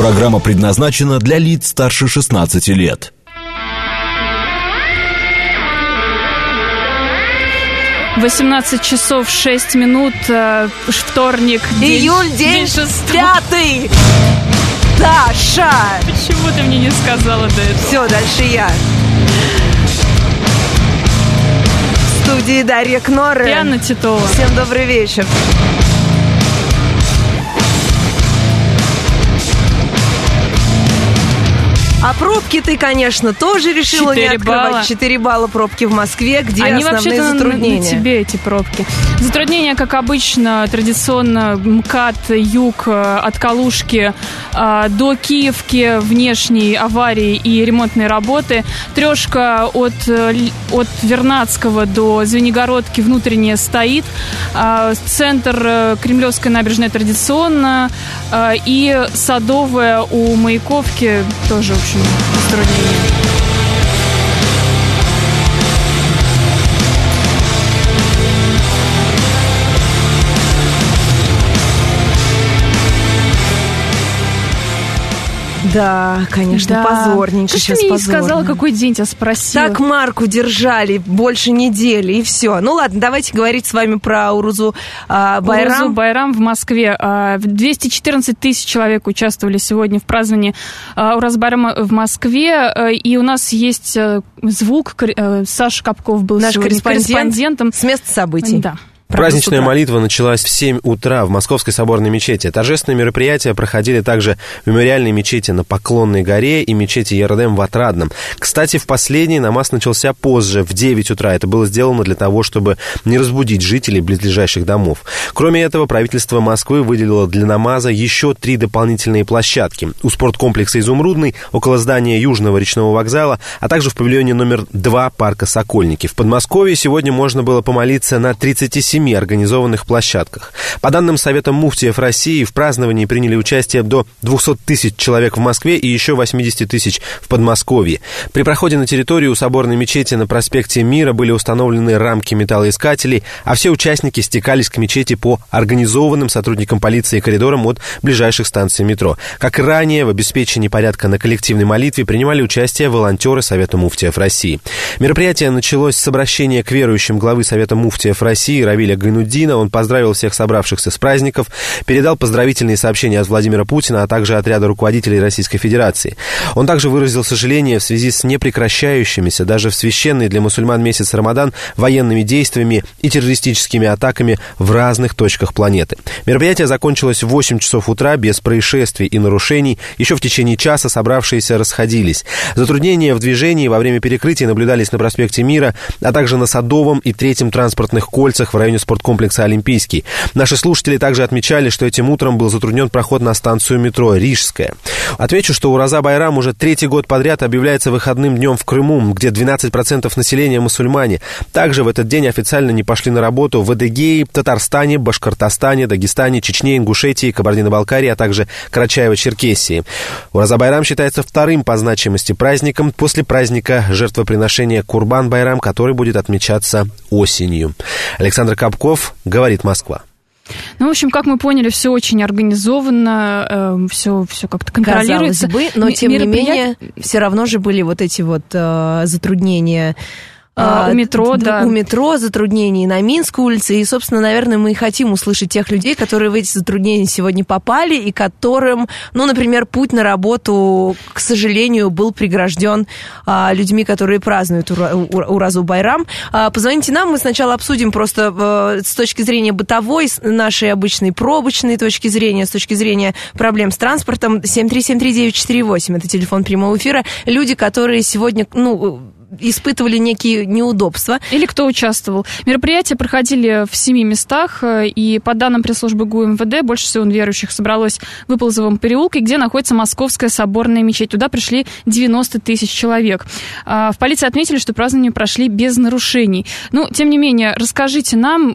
Программа предназначена для лиц старше 16 лет. 18 часов 6 минут, вторник. Июль, день 5-й. Даша! Почему ты мне не сказала до этого? Все, дальше я. В студии Дарья Кноры и Анна Титова. Всем добрый вечер. А пробки ты, конечно, тоже решила не открывать. 4 балла пробки в Москве, где они основные затруднения. На тебе эти пробки. Затруднения, как обычно, традиционно МКАД, юг, от Калужки до Киевки, внешней аварии и ремонтные работы. Трешка от Вернадского до Звенигородки внутренняя стоит. Центр Кремлевской набережной традиционно. И Садовая у Маяковки тоже, в общем, затруднение. Да, конечно, да. Позорненько. Сейчас позорно. Ты мне не сказала, какой день тебя спросила. Так марку держали больше недели, и все. Ну ладно, давайте говорить с вами про Урузу Байрам. Урузу Байрам в Москве. 214 тысяч человек участвовали сегодня в праздновании Урузу Байрама в Москве. И у нас есть звук. Саша Капков был наш сегодня корреспондентом. С места событий. Да. Праздничная молитва началась в 7 утра в Московской соборной мечети. Торжественные мероприятия проходили также в мемориальной мечети на Поклонной горе и мечети ЕРДМ в Отрадном. Кстати, в последней намаз начался позже, в 9 утра. Это было сделано для того, чтобы не разбудить жителей близлежащих домов. Кроме этого, правительство Москвы выделило для намаза еще 3 дополнительные площадки. У спорткомплекса «Изумрудный», около здания Южного речного вокзала, а также в павильоне номер 2 парка «Сокольники». В Подмосковье сегодня можно было помолиться на 37 организованных площадках. По данным Совета муфтиев России, в праздновании приняли участие до 200 тысяч человек в Москве и еще 80 тысяч в Подмосковье. При проходе на территорию соборной мечети на проспекте Мира были установлены рамки металлоискателей, а все участники стекались к мечети по организованным сотрудникам полиции коридорам от ближайших станций метро. Как и ранее, в обеспечении порядка на коллективной молитве принимали участие волонтеры Совета муфтиев России. Мероприятие началось с обращения к верующим главы Совета муфтиев России Равиля Гайнуддина. Он поздравил всех собравшихся с праздников, передал поздравительные сообщения от Владимира Путина, а также от ряда руководителей Российской Федерации. Он также выразил сожаление в связи с непрекращающимися, даже в священный для мусульман месяц Рамадан, военными действиями и террористическими атаками в разных точках планеты. Мероприятие закончилось в 8 часов утра без происшествий и нарушений. Еще в течение часа собравшиеся расходились. Затруднения в движении во время перекрытий наблюдались на проспекте Мира, а также на Садовом и Третьем транспортных кольцах в районе спорткомплекса «Олимпийский». Наши слушатели также отмечали, что этим утром был затруднен проход на станцию метро «Рижская». Отвечу, что Уруза Байрам уже 3-й год подряд объявляется выходным днем в Крыму, где 12% населения мусульмане. Также в этот день официально не пошли на работу в Адыгее, Татарстане, Башкортостане, Дагестане, Чечне, Ингушетии, Кабардино-Балкарии, а также Карачаево-Черкесии. Уруза Байрам считается вторым по значимости праздником после праздника жертвоприношения Курбан-Байрам, который будет отмечаться осенью. Александр Капков, говорит Москва. Ну, в общем, как мы поняли, все очень организованно, все как-то контролируется. Казалось бы, но тем не менее, все равно же были вот эти вот затруднения. У метро, да. У метро затруднений на Минской улице. И, собственно, наверное, мы и хотим услышать тех людей, которые в эти затруднения сегодня попали, и которым, ну, например, путь на работу, к сожалению, был прегражден людьми, которые празднуют Урузу Байрам. Позвоните нам, мы сначала обсудим просто с точки зрения бытовой, с нашей обычной пробочной точки зрения, с точки зрения проблем с транспортом. 7373948, это телефон прямого эфира. Люди, которые сегодня, испытывали некие неудобства. Или кто участвовал. Мероприятия проходили в 7 местах, и по данным пресс-службы ГУ МВД, больше всего верующих собралось в Выползовом переулке, где находится Московская соборная мечеть. Туда пришли 90 тысяч человек. В полиции отметили, что празднования прошли без нарушений. Но, тем не менее, расскажите нам,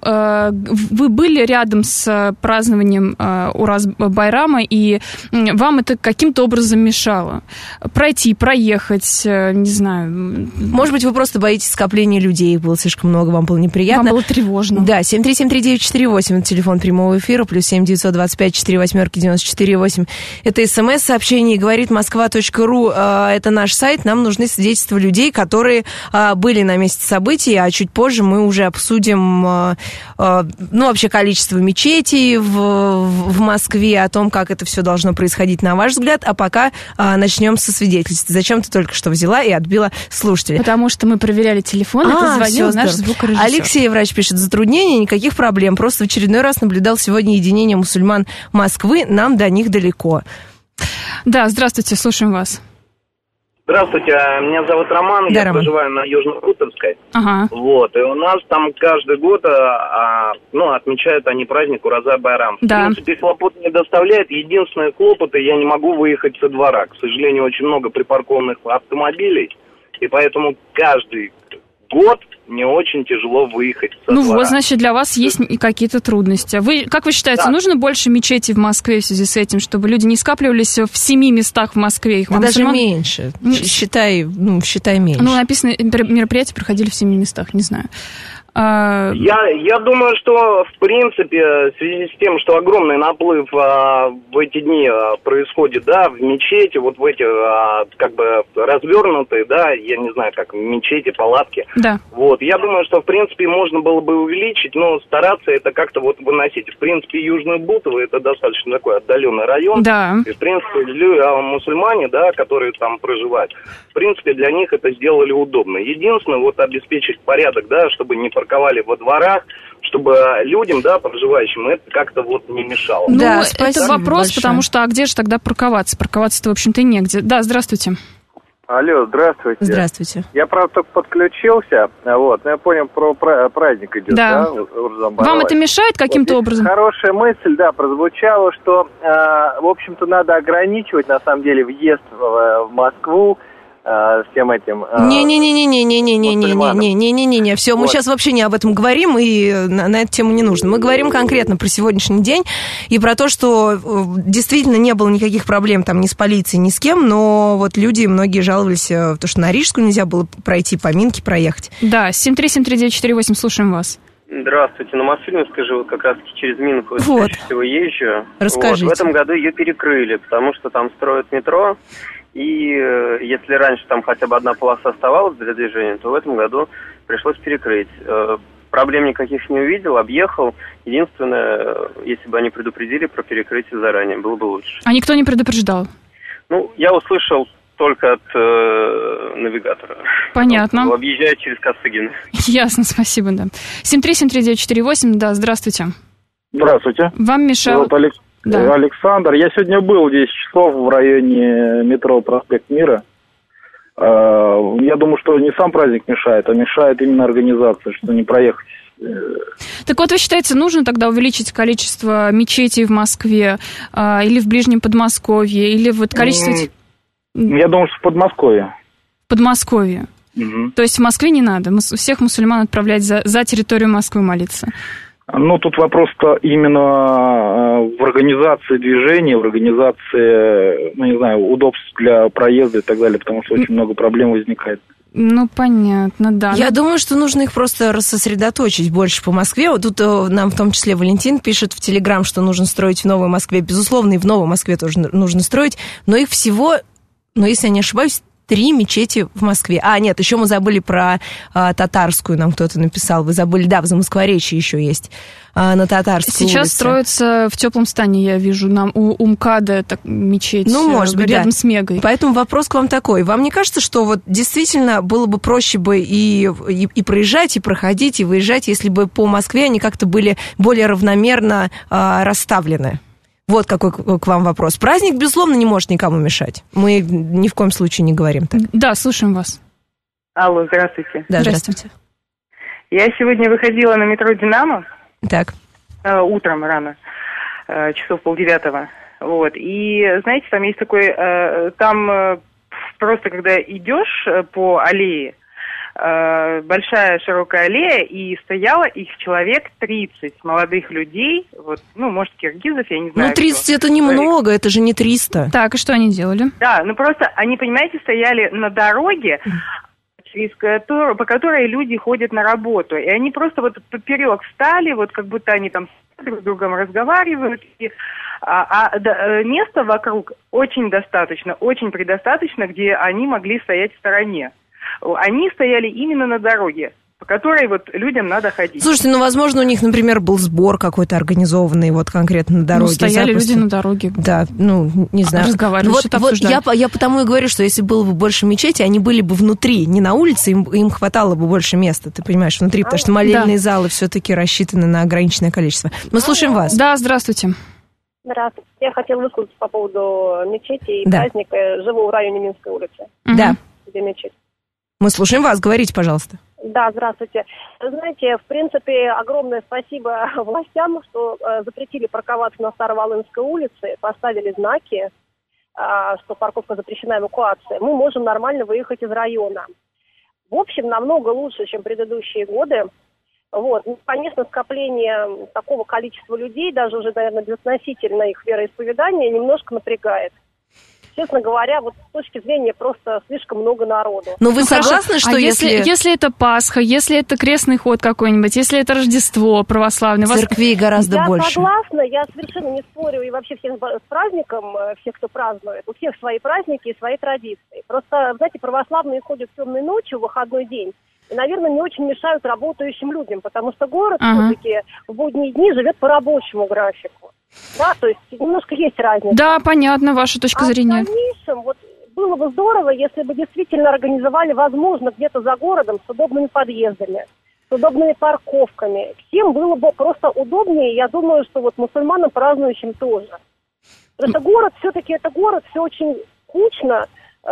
вы были рядом с празднованием Уруза Байрама, и вам это каким-то образом мешало? Пройти, проехать, не знаю, Может быть, вы просто боитесь скопления людей, их было слишком много, вам было неприятно. Вам было тревожно. Да, 7373948, это телефон прямого эфира, плюс 7-925-48-94-8. Это смс-сообщение, говорит Москва.ру, это наш сайт, нам нужны свидетельства людей, которые были на месте событий, а чуть позже мы уже обсудим, вообще количество мечетей в Москве, о том, как это все должно происходить, на ваш взгляд, а пока начнем со свидетельств. Зачем ты только что взяла и отбила слушателя? Потому что мы проверяли телефон, это звонил наш звукорежиссер. Алексей, врач, пишет: затруднений, никаких проблем, просто в очередной раз наблюдал сегодня единение мусульман Москвы, нам до них далеко. Да, здравствуйте, слушаем вас. Здравствуйте, меня зовут Роман, да, я проживаю на Южно-Хуторской. Ага. Вот, и у нас там каждый год, отмечают они праздник Ураза-Байрам. Да. В принципе, хлопот не доставляет. Единственное хлопоты, я не могу выехать со двора. К сожалению, очень много припаркованных автомобилей, и поэтому каждый год мне очень тяжело выехать со двора. Вот, значит, для вас есть какие-то трудности. Как вы считаете, нужно больше мечетей в Москве в связи с этим, чтобы люди не скапливались в 7 местах в Москве? Их даже меньше. Считай меньше. Написано, мероприятия проходили в 7 местах, не знаю. Я думаю, что, в принципе, в связи с тем, что огромный наплыв в эти дни происходит, да, в мечети, вот в эти, развернутые, да, я не знаю, как мечети, палатки. Да. Вот, я думаю, что, в принципе, можно было бы увеличить, но стараться это как-то вот выносить. В принципе, Южный Бутово, это достаточно такой отдаленный район. Да. И, в принципе, мусульмане, да, которые там проживают, в принципе, для них это сделали удобно. Единственное, вот обеспечить порядок, да, чтобы не парковали во дворах, чтобы людям, да, проживающим, это как-то вот не мешало. Да, это вопрос, большое. Потому что, а где же тогда парковаться? Парковаться-то, в общем-то, и негде. Да, здравствуйте. Алло, здравствуйте. Здравствуйте. Я, правда, только подключился, но я понял, про праздник идет, да? Вам это мешает каким-то образом? Хорошая мысль, да, прозвучала, что, в общем-то, надо ограничивать, на самом деле, въезд в Москву, всем этим... Не-не-не-не-не-не-не-не-не-не-не-не-не. Все, мы сейчас вообще не об этом говорим, и на эту тему не нужно. Мы говорим конкретно про сегодняшний день и про то, что действительно не было никаких проблем там ни с полицией, ни с кем, но вот люди, многие жаловались, то, что на Рижскую нельзя было пройти, по Минке проехать. Да, 7373948, слушаем вас. Здравствуйте, на Мосфильмовской живу, как раз через Минку чаще всего езжу. Расскажите. В этом году ее перекрыли, потому что там строят метро. И если раньше там хотя бы одна полоса оставалась для движения, то в этом году пришлось перекрыть. Проблем никаких не увидел, объехал. Единственное, если бы они предупредили про перекрытие заранее, было бы лучше. А никто не предупреждал? Я услышал только от навигатора. Понятно. Объезжаю через Косыгин. Ясно, спасибо, да. 7373948, да, здравствуйте. Здравствуйте. Вам мешал... Да. Александр, я сегодня был в 10 часов в районе метро Проспект Мира. Я думаю, что не сам праздник мешает, а мешает именно организация, что не проехать. Так вот, вы считаете, нужно тогда увеличить количество мечетей в Москве или в Ближнем Подмосковье, или вот количество... Я думаю, что в Подмосковье. В Подмосковье. Угу. То есть в Москве не надо всех мусульман отправлять за территорию Москвы молиться. Тут вопрос-то именно в организации движения, в организации, удобств для проезда и так далее, потому что очень много проблем возникает. Понятно, да. Я думаю, что нужно их просто рассосредоточить больше по Москве. Вот тут нам в том числе Валентин пишет в Телеграм, что нужно строить в Новой Москве. Безусловно, и в Новой Москве тоже нужно строить, но их всего, если я не ошибаюсь, 3 мечети в Москве. Нет, еще мы забыли про Татарскую, нам кто-то написал. Вы забыли, да, в Замоскворечье еще есть на Татарской Сейчас улице. Строится в теплом стане, я вижу, у МКАДа мечеть может быть, рядом с Мегой. Поэтому вопрос к вам такой. Вам не кажется, что вот действительно было бы проще бы и проезжать, и проходить, и выезжать, если бы по Москве они как-то были более равномерно расставлены? Вот какой к вам вопрос. Праздник, безусловно, не может никому мешать. Мы ни в коем случае не говорим так. Да, слушаем вас. Алло, здравствуйте. Да, здравствуйте. Я сегодня выходила на метро «Динамо». Так. Утром рано, часов 8:30. Вот. И, знаете, там есть такой... Там просто, когда идешь по аллее, большая широкая аллея, и стояло их человек 30 молодых людей, может, киргизов, я не знаю. 30 это немного, это же не 300. Так, и что они делали? Да, просто они, понимаете, стояли на дороге, по которой люди ходят на работу. И они просто вот поперек встали, вот как будто они там друг с другом разговаривают. Места вокруг очень предостаточно, где они могли стоять в стороне. Они стояли именно на дороге, по которой вот людям надо ходить. Слушайте, ну, возможно, у них, например, был сбор какой-то организованный вот конкретно на дороге. Ну, стояли люди на дороге. Да, ну, не знаю. Разговаривали, что-то обсуждали. Я потому и говорю, что если было бы больше мечети, они были бы внутри, не на улице, им хватало бы больше места, ты понимаешь, внутри, потому что молельные залы все-таки рассчитаны на ограниченное количество. Мы слушаем вас. Да, здравствуйте. Здравствуйте. Я хотела высказаться по поводу мечети и праздника. Живу в районе Минской улицы. Да. Где мечеть. Мы слушаем вас. Говорите, пожалуйста. Да, здравствуйте. Знаете, в принципе, огромное спасибо властям, что запретили парковаться на Староволынской улице, поставили знаки, что парковка запрещена, эвакуация. Мы можем нормально выехать из района. В общем, намного лучше, чем предыдущие годы. Вот. Ну, конечно, скопление такого количества людей, даже уже, наверное, безотносительно их вероисповедания, немножко напрягает. Честно говоря, вот с точки зрения просто слишком много народу. Но вы согласны, что если это Пасха, если это крестный ход какой-нибудь, если это Рождество православное... Церквей гораздо больше. Я согласна, я совершенно не спорю, и вообще всех с праздником, всех, кто празднует, у всех свои праздники и свои традиции. Просто, знаете, православные ходят темной ночью в выходной день, и, наверное, не очень мешают работающим людям, потому что город все-таки в будние дни живет по рабочему графику. Да, то есть немножко есть разница. Да, понятно, ваша точка зрения. В дальнейшем, вот, было бы здорово, если бы действительно организовали, возможно, где-то за городом с удобными подъездами, с удобными парковками. Всем было бы просто удобнее, я думаю, что вот мусульманам, празднующим тоже. Потому что город, все-таки это город, все очень скучно,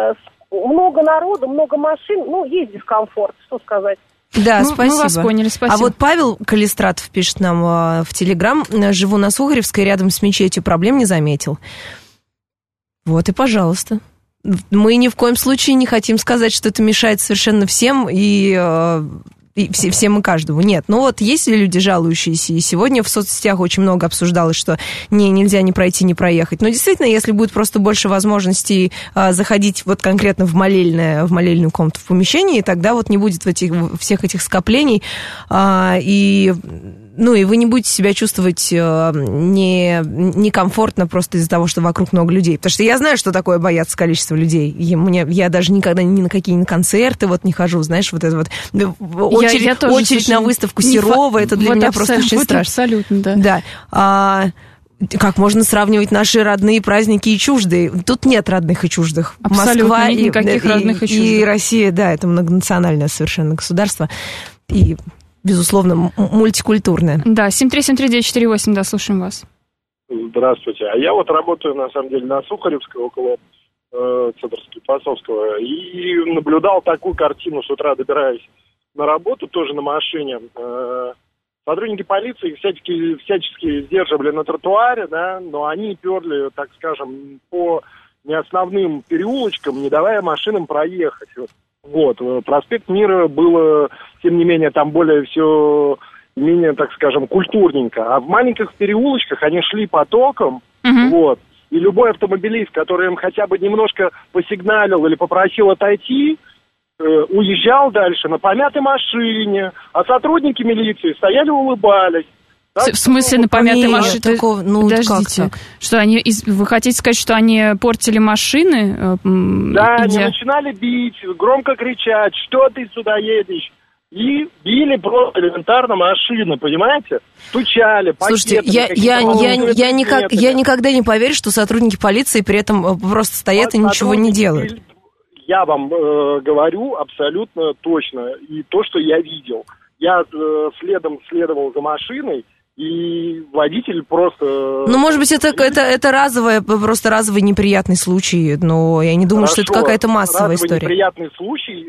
много народу, много машин, ну, есть дискомфорт, что сказать. Да, спасибо. Мы вас поняли, спасибо. А вот Павел Калистратов пишет нам в Телеграм: живу на Сухаревской, рядом с мечетью, проблем не заметил. Вот и пожалуйста. Мы ни в коем случае не хотим сказать, что это мешает совершенно всем и всем и каждому. Нет, ну вот есть люди жалующиеся, и сегодня в соцсетях очень много обсуждалось, что нельзя ни пройти, ни проехать. Но действительно, если будет просто больше возможностей заходить вот конкретно в молельную комнату, в помещении, тогда вот не будет всех этих скоплений, и вы не будете себя чувствовать некомфортно просто из-за того, что вокруг много людей. Потому что я знаю, что такое бояться количества людей. Я даже никогда ни на какие концерты вот не хожу, знаешь, вот это вот очередь на выставку Серова, это для меня просто очень страшно. Абсолютно, да. Да. Как можно сравнивать наши родные праздники и чуждые? Тут нет родных и чуждых. Абсолютно Москва нет никаких родных и чуждых. И Россия, да, это многонациональное совершенно государство. И, безусловно, мультикультурное. Да, 7373948, да, слушаем вас. Здравствуйте. А я вот работаю, на самом деле, на Сухаревской, около центра Склифосовского, и наблюдал такую картину с утра, добираясь на работу, тоже на машине. Сотрудники полиции всячески сдерживали на тротуаре, да, но они перли, так скажем, по неосновным переулочкам, не давая машинам проехать. Вот. Проспект Мира было, тем не менее, там менее, так скажем, культурненько. А в маленьких переулочках они шли потоком, вот. И любой автомобилист, который им хотя бы немножко посигналил или попросил отойти, уезжал дальше на помятой машине, а сотрудники милиции стояли, улыбались. В смысле на помятой машине? Подождите. Что, вы хотите сказать, что они портили машины? Да, они начинали бить, громко кричать, что ты сюда едешь? И били просто элементарно машины, понимаете? Стучали, пакеты. Слушайте, я никогда не поверю, что сотрудники полиции при этом просто стоят и ничего не делают. Я вам говорю абсолютно точно. И то, что я видел. Я следовал за машиной, и водитель просто... Ну, может быть, это просто разовый неприятный случай, но я не думаю, что это какая-то массовая история. Неприятный случай,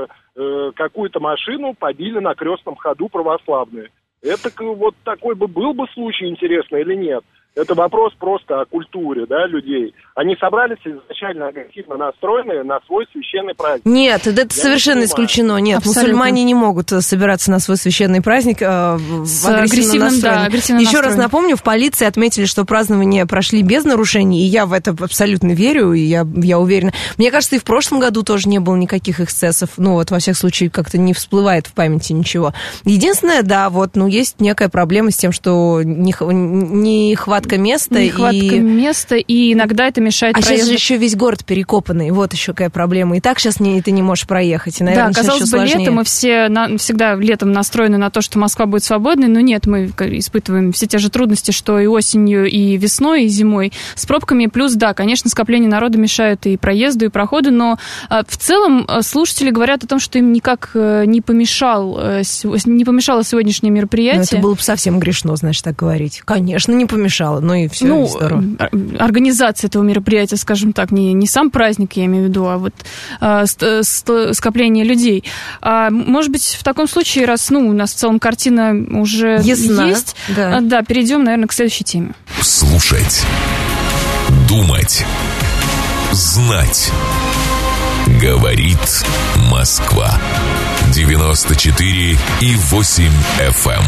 какую-то машину побили на крестном ходу православные. Это вот такой был бы случай, интересно или нет. Это вопрос просто о культуре, да, людей. Они собрались изначально агрессивно настроенные на свой священный праздник. Нет, это совершенно исключено. Нет, абсолютно. Мусульмане не могут собираться на свой священный праздник с агрессивным, да, агрессивным Еще раз настроем. напомню, в полиции отметили, что празднования прошли без нарушений, и я в это абсолютно верю, и я уверена. Мне кажется, и в прошлом году тоже не было никаких эксцессов. Ну, вот, во всех случаях, как-то не всплывает в памяти ничего. Единственное, да, вот, ну, есть некая проблема с тем, что нехватка места. Места, и иногда это мешает проезду. Сейчас же еще весь город перекопанный, вот еще какая проблема. И так сейчас ты не можешь проехать, и, наверное, да, казалось бы, летом мы все всегда летом настроены на то, что Москва будет свободной, но нет, мы испытываем все те же трудности, что и осенью, и весной, и зимой с пробками. Плюс, да, конечно, скопление народа мешает и проезду, и проходу, но в целом слушатели говорят о том, что им никак не помешало сегодняшнее мероприятие. Но это было бы совсем грешно, значит, так говорить. Конечно, не помешало, но и все, ну, здорово. Организация этого мероприятия, скажем так, не сам праздник, я имею в виду, а вот скопление людей. Может быть, в таком случае, раз у нас в целом картина уже ясна, есть, да, перейдем, наверное, к следующей теме. Слушать, думать, знать. Говорит Москва. 94,8 FM.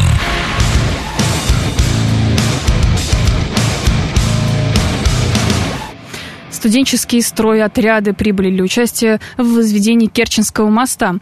Студенческие стройотряды прибыли для участия в возведении Керченского моста.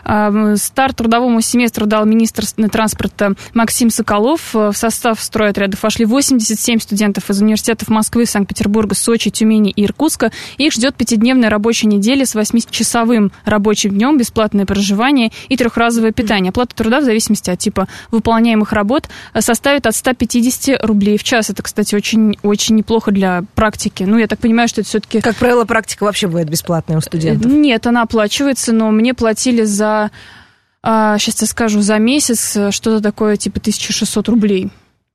Старт трудовому семестру дал министр транспорта Максим Соколов. В состав стройотрядов вошли 87 студентов из университетов Москвы, Санкт-Петербурга, Сочи, Тюмени и Иркутска. Их ждет 5-дневная рабочая неделя с 8-часовым рабочим днем, бесплатное проживание и 3-разовое питание. Оплата труда в зависимости от типа выполняемых работ составит от 150 рублей в час. Это, кстати, очень неплохо для практики. Я так понимаю, что это все-таки... Как правило, практика вообще бывает бесплатная у студентов. Нет, она оплачивается, но мне платили за, сейчас я скажу, за месяц что-то такое типа 1600 рублей.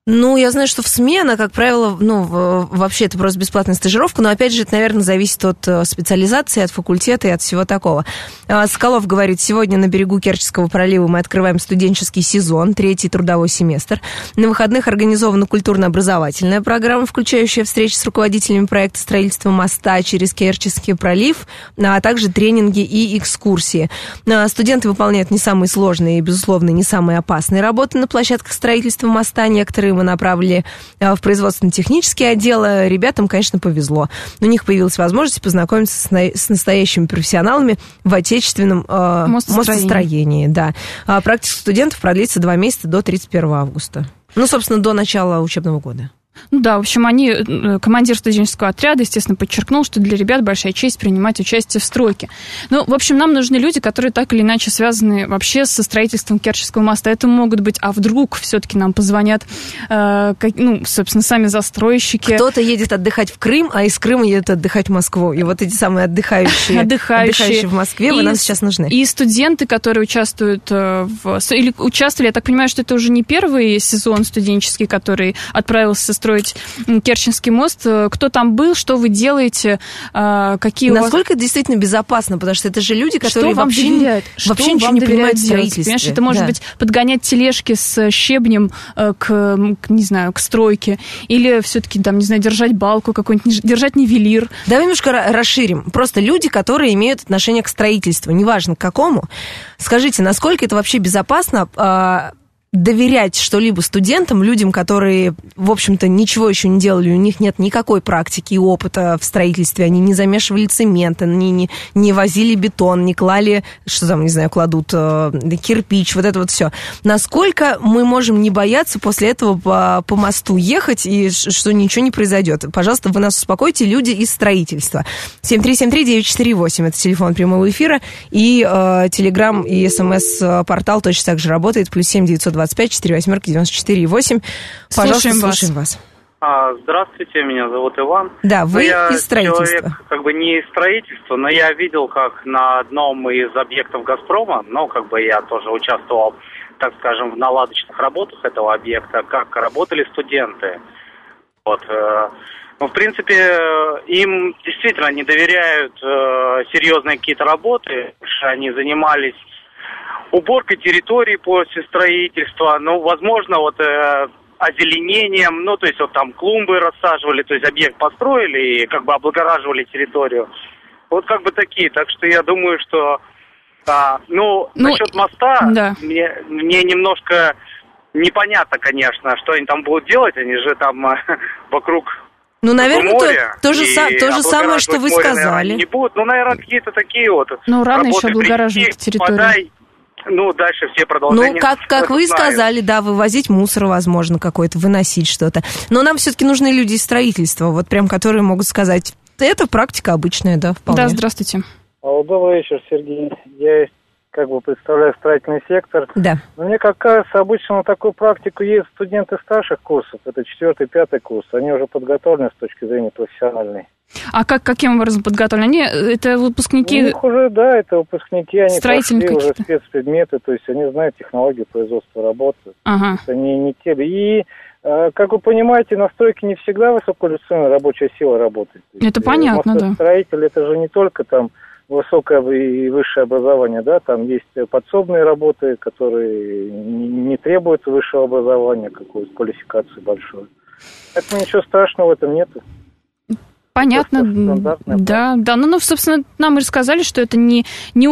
Я знаю, что в СМИ она, как правило, вообще это просто бесплатная стажировка, но, опять же, это, наверное, зависит от специализации, от факультета и от всего такого. Соколов говорит, сегодня на берегу Керченского пролива мы открываем студенческий сезон, 3-й трудовой семестр. На выходных организована культурно-образовательная программа, включающая встречи с руководителями проекта строительства моста через Керченский пролив, а также тренинги и экскурсии. Студенты выполняют не самые сложные и, безусловно, не самые опасные работы на площадках строительства моста. Некоторые мы направили в производственно-технические отделы. Ребятам, конечно, повезло. У них появилась возможность познакомиться с настоящими профессионалами в отечественном мостостроении. Да. Практика студентов продлится 2 месяца до 31 августа. Собственно, до начала учебного года. В общем, командир студенческого отряда, естественно, подчеркнул, что для ребят большая честь принимать участие в стройке. В общем, нам нужны люди, которые так или иначе связаны вообще со строительством Керченского моста. Это могут быть, а вдруг все-таки нам позвонят, собственно, сами застройщики. Кто-то едет отдыхать в Крым, а из Крыма едет отдыхать в Москву. И вот эти самые отдыхающие в Москве, вы нам сейчас нужны. И студенты, которые участвуют или участвовали, я так понимаю, что это уже не первый сезон студенческий, который отправился строить Керченский мост. Кто там был, что вы делаете, какие насколько это действительно безопасно, потому что это же люди, которые вообще ничего не понимают в строительстве. Понимаешь, это может быть подгонять тележки с щебнем к стройке, или все-таки, держать балку какую-нибудь, держать нивелир. Давай немножко расширим. Просто люди, которые имеют отношение к строительству, неважно к какому. Скажите, насколько это вообще безопасно доверять что-либо студентам, людям, которые, в общем-то, ничего еще не делали, у них нет никакой практики и опыта в строительстве, они не замешивали цемент, они не возили бетон, не клали, кладут кирпич, вот это вот все. Насколько мы можем не бояться после этого по мосту ехать, и что ничего не произойдет? Пожалуйста, вы нас успокойте, люди из строительства. 7373948, это телефон прямого эфира, и телеграм и смс-портал точно так же работает, +7 925 4-8-94-8. Пожалуйста, слушаем вас. Здравствуйте, меня зовут Иван. Да, вы из строительства. Человек, не из строительства, но я видел, как на одном из объектов «Газпрома», я тоже участвовал, так скажем, в наладочных работах этого объекта, как работали студенты. В принципе, им действительно не доверяют серьезные какие-то работы, они занимались уборкой территории после строительства. Возможно, озеленением, ну, то есть вот там клумбы рассаживали, то есть объект построили и как бы облагораживали территорию. Вот как бы такие, так что я думаю, что, насчет моста, да. мне немножко непонятно, конечно, что они там будут делать, они же там вокруг... Ну, наверное, моря, то же самое, что вы море, сказали. Наверное, не будут. Ну, наверное, какие-то такие вот. Ну, рано работы еще облагораживать территорию. Подай, дальше все продолжения. Ну, как вы сказали, да, вывозить мусор, возможно, какой-то, выносить что-то. Но нам все-таки нужны люди из строительства, вот прям, которые могут сказать, это практика обычная, да, вполне. Да, здравствуйте. Добрый вечер, Сергей. Я представляю строительный сектор. Да. Но мне как кажется, обычно на такую практику ездят студенты старших курсов, это 4-5 курс, они уже подготовлены с точки зрения профессиональной. А каким образом подготовлены? Это выпускники... У них уже, да, это выпускники, они прошли какие-то уже спецпредметы, то есть они знают технологию производства работы. Ага. Они не те. И, как вы понимаете, на стройке не всегда высококвалифицированная рабочая сила работает. Это понятно, да. Строитель, это же не только там высокое и высшее образование, да, там есть подсобные работы, которые не требуют высшего образования, какой-то квалификации большой. Поэтому ничего страшного в этом нету. Понятно, да. Ну, собственно, нам и рассказали, что это не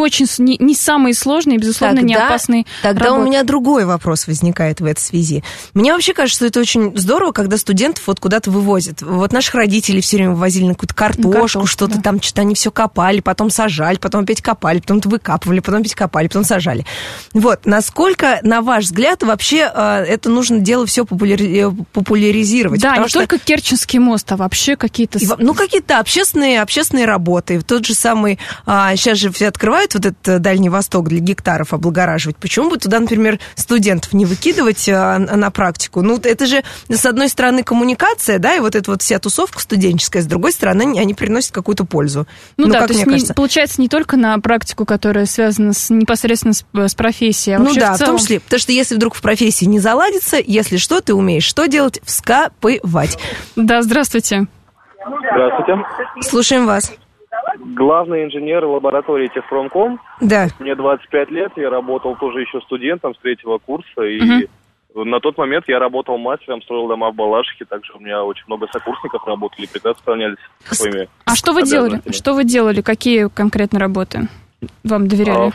самые сложные, безусловно, не опасные Тогда работы. у меня другой вопрос возникает в этой связи. Мне вообще кажется, что это очень здорово, когда студентов вот куда-то вывозят. Вот наших родителей все время вывозили на какую-то картошку, что-то да. Там, что-то они все копали, потом сажали, потом опять копали, потом выкапывали, потом опять копали, потом сажали. Вот, насколько, на ваш взгляд, вообще это нужно дело все популяризировать? Да, не только Керченский мост, а вообще какие-то... Ну, какие-то общественные работы. Тот же самый, сейчас же все открывают вот этот Дальний Восток для гектаров облагораживать. Почему бы туда, например, студентов не выкидывать на практику? Ну, это же, с одной стороны, коммуникация, да, и вот эта вот вся тусовка студенческая, с другой стороны, они приносят какую-то пользу. Ну да, то есть получается не только на практику, которая связана непосредственно с профессией, а вообще в целом... том числе, потому что если вдруг в профессии не заладится, если что, ты умеешь что делать? Вскапывать. Да, здравствуйте. Здравствуйте. Слушаем вас. Главный инженер лаборатории Техпромком. Да. Мне 25 лет, я работал тоже еще студентом с 3-го курса, и на тот момент я работал мастером, строил дома в Балашихе, также у меня очень много сокурсников работали, прекрасно справлялись с своими что вы делали? Что вы делали? Какие конкретно работы вам доверяли?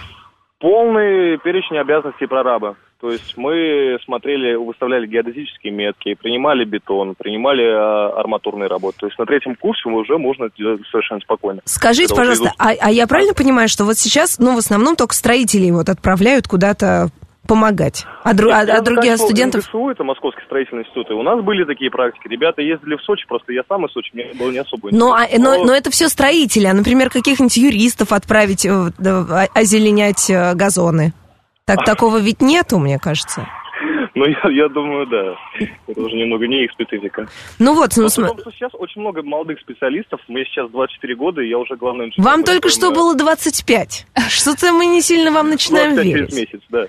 Полный перечень обязанностей прораба. То есть мы выставляли геодезические метки, принимали бетон, принимали арматурные работы. То есть на 3-м курсе уже можно делать совершенно спокойно. Скажите, пожалуйста, а я правильно понимаю, что вот сейчас, в основном только строителей вот отправляют куда-то помогать, а других студентов... МГСУ, это Московский строительный институт, и у нас были такие практики. Ребята ездили в Сочи, просто я сам из Сочи, мне было не особо интересно. Но это все строители, а, например, каких-нибудь юристов отправить озеленять газоны. Такого ведь нету, мне кажется. Ну, я думаю, да. Это уже немного не их специфика. Сейчас очень много молодых специалистов. Мне сейчас 24 года, и я уже главный инженер. Вам только что было 25. Что-то мы не сильно вам начинаем верить. 25 через месяц, да.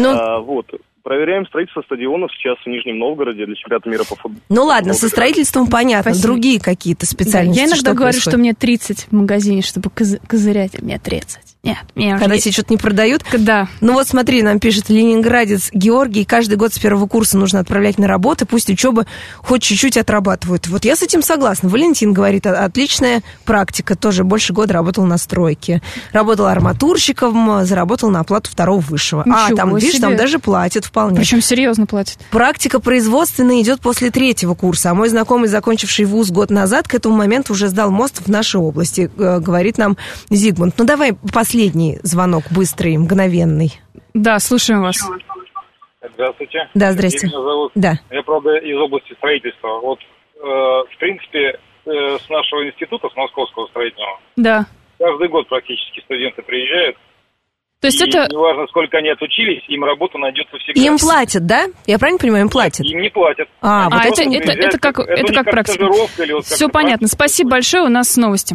Проверяем строительство стадионов сейчас в Нижнем Новгороде для чемпионата мира по футболу. Ну ладно, со строительством понятно. Спасибо. Другие какие-то специальности. Я иногда говорю, происходит? что мне 30 в магазине, чтобы козырять, а мне 30. Нет, когда тебе что-то не продают? Да. Ну вот смотри, нам пишет ленинградец Георгий, каждый год с 1-го курса нужно отправлять на работу, пусть учеба хоть чуть-чуть отрабатывают. Вот я с этим согласна. Валентин говорит, отличная практика, тоже больше года работал на стройке. Работал арматурщиком, заработал на оплату 2-го высшего. Там, видишь, там даже платят вполне. Причем серьезно платят. Практика производственная идет после 3-го курса, а мой знакомый, закончивший вуз год назад, к этому моменту уже сдал мост в нашей области, говорит нам Зигмунд. Ну давай последний звонок, быстрый, мгновенный. Да, слушаем вас. Здравствуйте. Да, здрасте. Меня зовут. Да. Я, правда, из области строительства. Вот, в принципе, с нашего института, с Московского строительного, да. Каждый год практически студенты приезжают. То есть это... неважно, сколько они отучились, им работа найдется всегда. Им платят, да? Я правильно понимаю, им платят? Им не платят. Это как практика. Все понятно. Спасибо большое. У нас новости.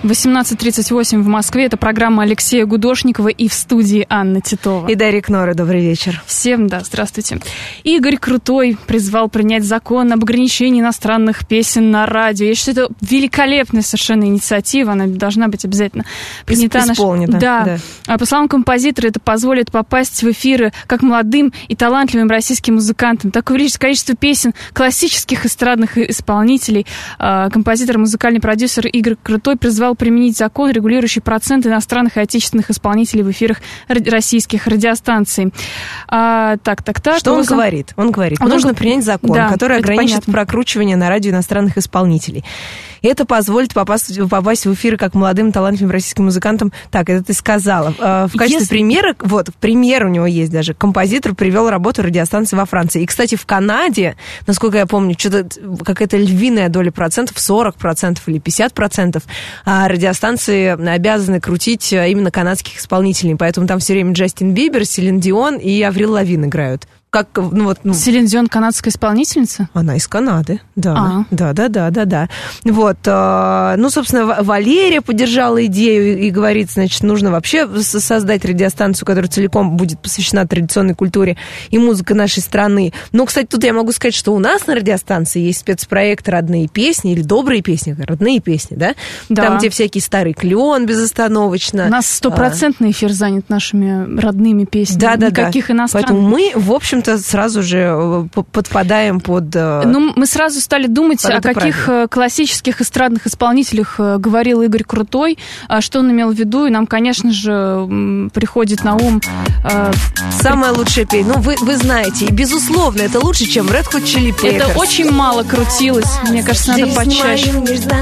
18:38 в Москве. Это программа Алексея Гудошникова, и в студии Анна Титова. И Дарья Кнора. Добрый вечер. Всем, да, здравствуйте. Игорь Крутой призвал принять закон об ограничении иностранных песен на радио. Я считаю, это великолепная совершенно инициатива. Она должна быть обязательно принята. Исполнена. Да. По словам композитора, это позволит попасть в эфиры как молодым и талантливым российским музыкантам, так и увеличить количество песен классических эстрадных исполнителей. Композитор, музыкальный продюсер Игорь Крутой призвал применить закон, регулирующий процент иностранных и отечественных исполнителей в эфирах российских радиостанций. Что он говорит? Он говорит, нужно принять закон, который ограничит прокручивание на радио иностранных исполнителей. Это позволит попасть в эфиры как молодым талантливым российским музыкантам. Так, это ты сказала. В качестве примера, пример у него есть даже. Композитор привел работу радиостанции во Франции. И, кстати, в Канаде, насколько я помню, что-то какая-то львиная доля процентов, 40% или 50%, радиостанции обязаны крутить именно канадских исполнителей. Поэтому там все время Джастин Бибер, Селин Дион и Аврил Лавин играют. Селин Дион канадская исполнительница? Она из Канады, да. Да. Собственно, Валерия поддержала идею и говорит, значит, нужно вообще создать радиостанцию, которая целиком будет посвящена традиционной культуре и музыке нашей страны. Но, кстати, тут я могу сказать, что у нас на радиостанции есть спецпроект «Родные песни» или «Добрые песни», родные песни, да? Там, где всякий старый клен безостановочно. У нас 100% эфир занят нашими родными песнями. Да. Никаких иностранных. Поэтому мы, в общем, сразу же подпадаем под... мы сразу стали думать, о каких классических эстрадных исполнителях говорил Игорь Крутой, что он имел в виду, и нам, конечно же, приходит на ум... Самая лучшая песня. Вы знаете, и, безусловно, это лучше, чем Red Hot Chili Peppers. Это очень мало крутилось, мне кажется, надо почаще.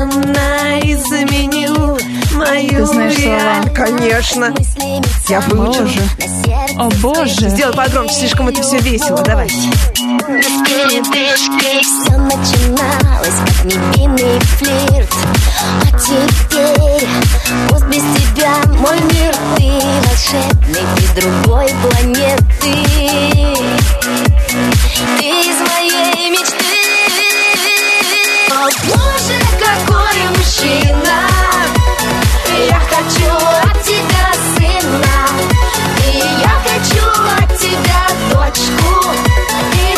Ты знаешь слова? Конечно. Я выучила. О, боже. Сделай погромче, слишком это все весело. Давай. Все начиналось, как невинный флирт. А теперь, пусть без тебя мой мир, ты волшебный, ты другой планеты. Ты из моей мечты. О, боже, какой мужчина. Я хочу от тебя сына, и я хочу от тебя дочку, и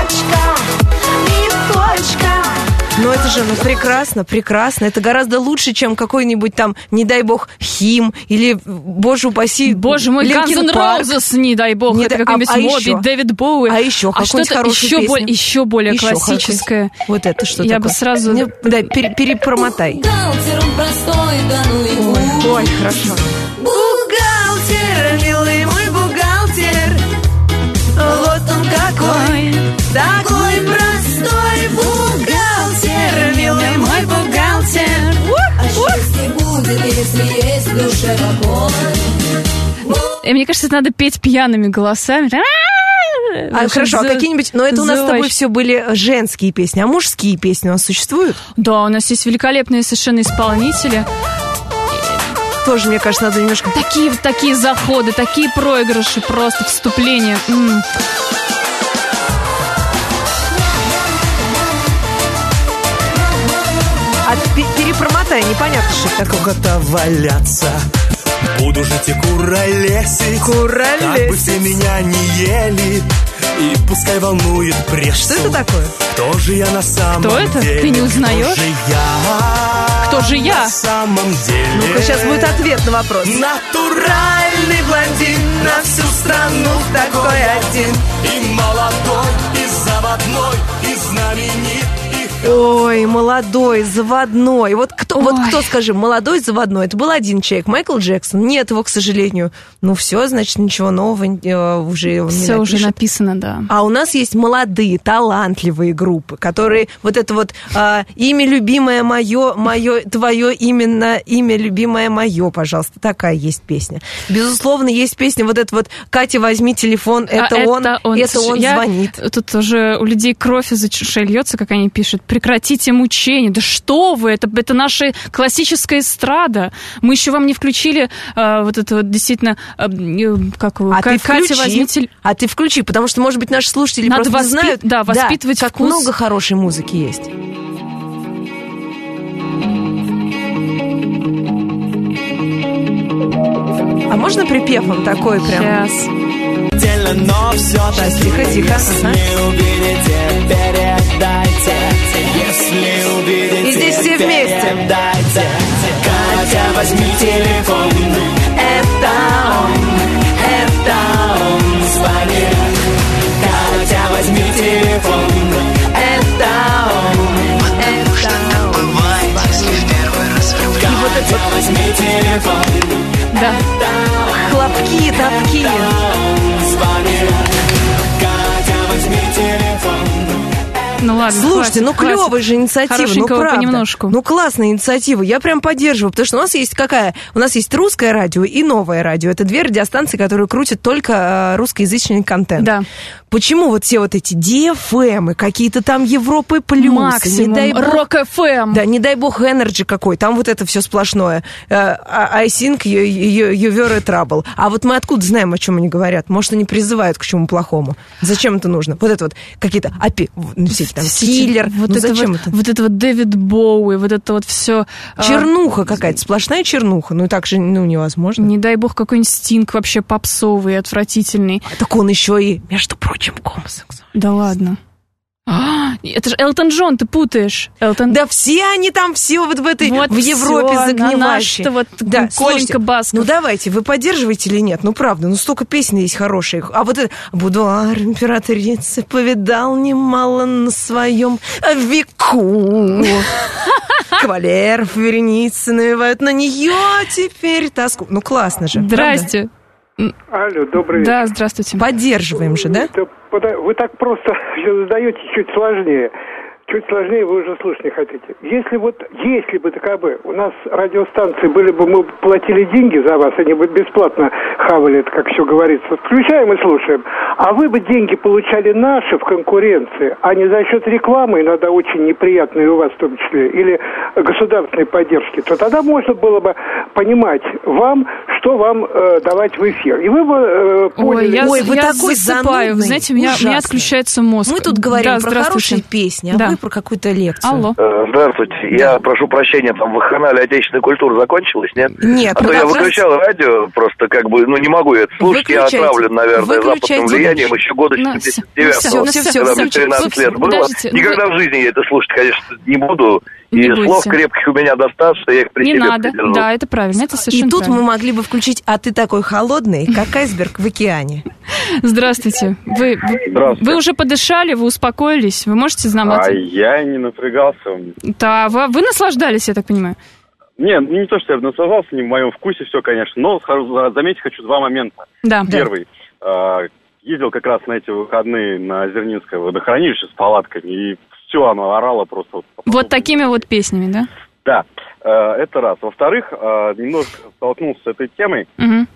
точка. Ну это же прекрасно. Это гораздо лучше, чем какой-нибудь там, не дай бог, Хим или, боже упаси, боже мой, Guns N' Roses, не дай бог, это какой-нибудь Моби, Дэвид Боуи. А еще какой-нибудь хороший песня. Еще более классическое. Вот это что я такое? Бы сразу... Да, перепромотай. Ой, хорошо. Бухгалтер, милый мой бухгалтер, вот он какой, такой простой бухгалтер, милый мой бухгалтер. А счастье будет, если есть в душе покой. Мне кажется, это надо петь пьяными голосами. Хорошо, а какие-нибудь... Но это у нас с тобой все были женские песни, а мужские песни у нас существуют? Да, у нас есть великолепные совершенно исполнители. Тоже, мне кажется, надо немножко... Такие заходы, такие проигрыши, просто вступления. Перепромотай, непонятно, что это такое. Сколько-то валяться, буду жить и куролесить. Как бы все меня не ели, и пускай волнует прессу. Что это такое? Кто же я на самом деле? Кто это? Ты не узнаешь? Кто же я? На самом деле. Ну-ка, сейчас будет ответ на вопрос. Натуральный блондин, на всю страну такой один. И молодой, и заводной, и знаменит. Ой, молодой, заводной. Вот кто, скажи, молодой, заводной. Это был один человек, Майкл Джексон. Нет его, к сожалению. Ну все, значит, ничего нового уже не все напишет. Уже написано, да. А у нас есть молодые, талантливые группы, которые вот это вот имя любимое мое, твое именно имя любимое мое, пожалуйста. Такая есть песня. Безусловно, есть песня вот эта вот «Катя, возьми телефон», это он звонит. Тут уже у людей кровь из ушей льется, как они пишут. Прекратите мучения. Да что вы, это наша классическая эстрада. Мы еще вам не включили вот это вот действительно, Катя, возьми телефон. А ты включи, потому что, может быть, наши слушатели надо просто не знают, воспитывать как вкус. Много хорошей музыки есть. можно припев вам такой прям? Сейчас. Но все так, тихо. И здесь все вместе. Катя, возьми телефон. Это он звонит. Катя, возьми телефон. Это он. И вот это возьми телефон. Да. Хлопки, топки. Ну ладно, слушайте, хватит, клевая же инициатива, ну правда. Понемножку. Ну классная инициатива, я прям поддерживаю, потому что у нас есть у нас есть русское радио и новое радио. Это две радиостанции, которые крутят только русскоязычный контент. Да. Почему вот все вот эти DFM и какие-то там Европы плюс, Максимум, Рок-ФМ. Да, не дай бог Energy какой, там вот это все сплошное. I think you were trouble. А вот мы откуда знаем, о чем они говорят? Может, они призывают к чему плохому? Зачем это нужно? Вот это вот какие-то там киллер. Вот, ну, зачем это? Вот это вот Дэвид Боуи, вот это вот все. Чернуха какая-то, сплошная чернуха. Ну так же невозможно. Не дай бог какой-нибудь Стинг вообще попсовый, отвратительный. Так он еще и, между прочим, гомосексуальный. Да ладно. Это же Элтон Джон, ты путаешь. Да все они там, все вот в этой, вот в Европе загнивающие. Вот да, Коленька Басков. Ну давайте, вы поддерживаете или нет? Ну правда, ну столько песен есть хороших. А вот это «Будуар императрицы повидал немало на своем веку». Кавалеров вереницы навевают на нее теперь тоску. Ну классно же. Здрасте. Алло, добрый вечер. Да, здравствуйте. Поддерживаем же, да? Вы так просто задаете чуть сложнее. Чуть сложнее вы уже слушать не хотите. Если бы таковы, у нас радиостанции были бы, мы платили деньги за вас, они бы бесплатно хавали, это как все говорится. Включаем и слушаем. А вы бы деньги получали наши в конкуренции, а не за счет рекламы, иногда очень неприятной у вас в том числе, или государственной поддержки, то тогда можно было бы понимать вам, что вам давать в эфир. И вы бы поняли... Ой, вы я такой засыпаю. Вы знаете, у меня отключается мозг. Мы тут говорим про хорошие песни, а вы про какую-то лекцию. Алло. Здравствуйте. Я прошу прощения, там вахханалия отечественной культуры закончилась, нет? Нет. А то я выключал радио, просто как бы, ну не могу я это слушать, я отравлен, наверное, западным влиянием еще года 79-го, когда мне 13 лет было. Никогда в жизни я это слушать, конечно, не буду. И слов крепких у меня достаточно, я их при себе надо, придержу. Да, это правильно, это совершенно И тут правильно. мы могли бы включить «А ты такой холодный, как айсберг в океане». Здравствуйте. Вы уже подышали, вы успокоились, вы можете нам... А я не напрягался. Да, вы наслаждались, я так понимаю? Нет, не то, что я наслаждался, не в моем вкусе все, конечно, но заметить хочу два момента. Да. Первый. Ездил как раз на эти выходные на Зернинское водохранилище с палатками, и все оно орало просто. Вот такими вот песнями, да? Да, это раз. Во-вторых, немножко столкнулся с этой темой. Угу.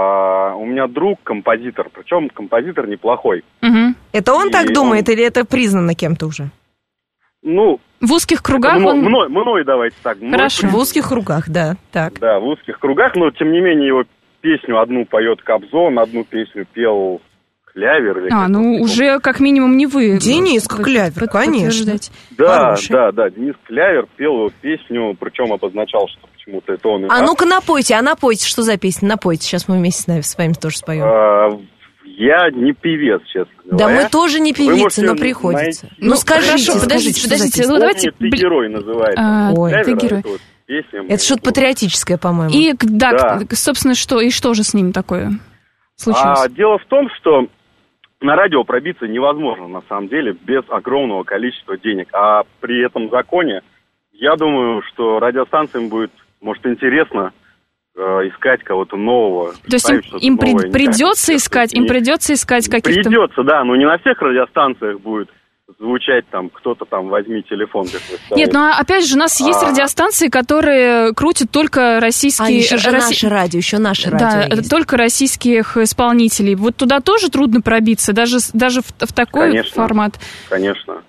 У меня друг композитор, причем композитор неплохой. Угу. Это он так думает или это признано кем-то уже? Ну... В узких кругах Мной давайте так. Хорошо. В узких кругах, да. Так. Да, в узких кругах, но тем не менее его песню одну поет Кобзон, одну песню пел Клявер. Или уже как минимум не вы. Денис Клявер, конечно. Да, Денис Клявер пел его песню, причем обозначал, что почему-то это он. А ну-ка напойте, что за песня? Напойте, сейчас мы вместе с вами тоже споем. Я не певец, честно говоря. Да мы тоже не певицы, но приходится. Ну скажите, подождите. Ну давайте. «Ты герой» называется. Ой, «Ты герой». Это что-то патриотическое, по-моему. И, да, собственно, что же с ним такое случилось? Дело в том, что на радио пробиться невозможно, на самом деле, без огромного количества денег. А при этом законе, я думаю, что радиостанциям будет, может, интересно искать кого-то нового. То есть им придется искать каких-то... Придется, да, но не на всех радиостанциях будет звучать там, кто-то там, возьми телефон. Нет, ну опять же, у нас есть радиостанции, которые крутят только российские... еще наше радио Да, есть. только российских исполнителей. Вот туда тоже трудно пробиться, даже в такой формат. Конечно.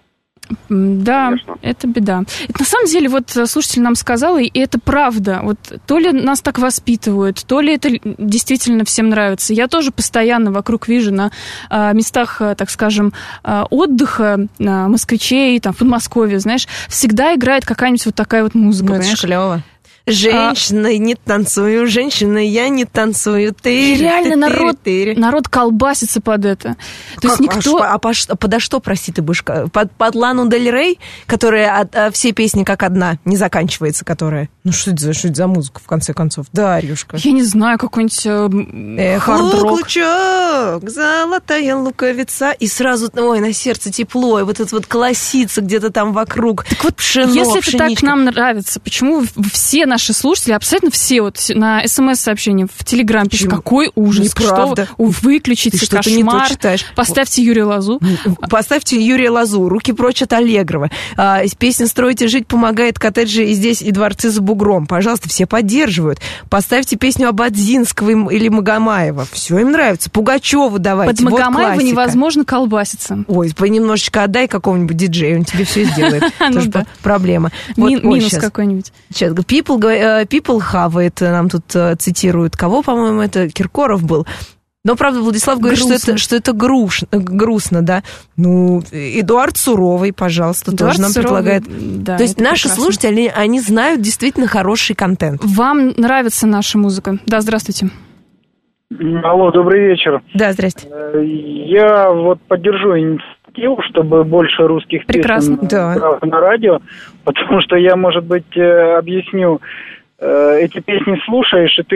Да, конечно. Это беда. Это на самом деле, вот слушатель нам сказал, и это правда. Вот то ли нас так воспитывают, то ли это действительно всем нравится. Я тоже постоянно вокруг вижу на местах, так скажем, отдыха москвичей, там, в Подмосковье, знаешь, всегда играет какая-нибудь вот такая вот музыка. Ну, это ж клево. Женщина, не танцую, женщина, я не танцую. И реально народ колбасится под это. То есть никто... Подо что, прости, ты будешь? Под Лану Дель Рей, которая все песни как одна, не заканчивается, которая... Ну, что это за музыка, в конце концов? Дарьюшка. Я не знаю, какой-нибудь хард-рок. Лук-лучок, золотая луковица, и сразу, ой, на сердце тепло, и вот это вот колосится где-то там вокруг. Так вот, пшено, если пшеничка. Это так нам нравится, почему все наши слушатели, абсолютно все вот на СМС-сообщения, в Телеграм пишут, какой ужас, неправда. Что выключите, ты кошмар, не то читаешь. Поставьте Юрия Лозу. Поставьте Юрия Лозу, руки прочь от Аллегрова. Песня «Строить и жить» помогает коттеджи и здесь, и дворцы за бугром. Пожалуйста, все поддерживают. Поставьте песню Ободзинского или Магомаева. Все им нравится. Пугачеву давайте. Под Магомаева невозможно колбаситься. Ой, немножечко отдай какому-нибудь диджею, он тебе все сделает. Тоже проблема. Минус какой-нибудь. Сейчас, people хавает, нам тут цитируют. Кого, по-моему, это Киркоров был. Но, правда, Владислав говорит, что это грустно, да. Ну, Эдуард Суровый, пожалуйста, тоже нам предлагает. Да, то есть наши слушатели, они знают действительно хороший контент. Вам нравится наша музыка? Да, здравствуйте. Алло, добрый вечер. Да, здрасте. Я вот поддержу инициативу, чтобы больше русских песен на радио, потому что я, может быть, объясню, эти песни слушаешь, и ты...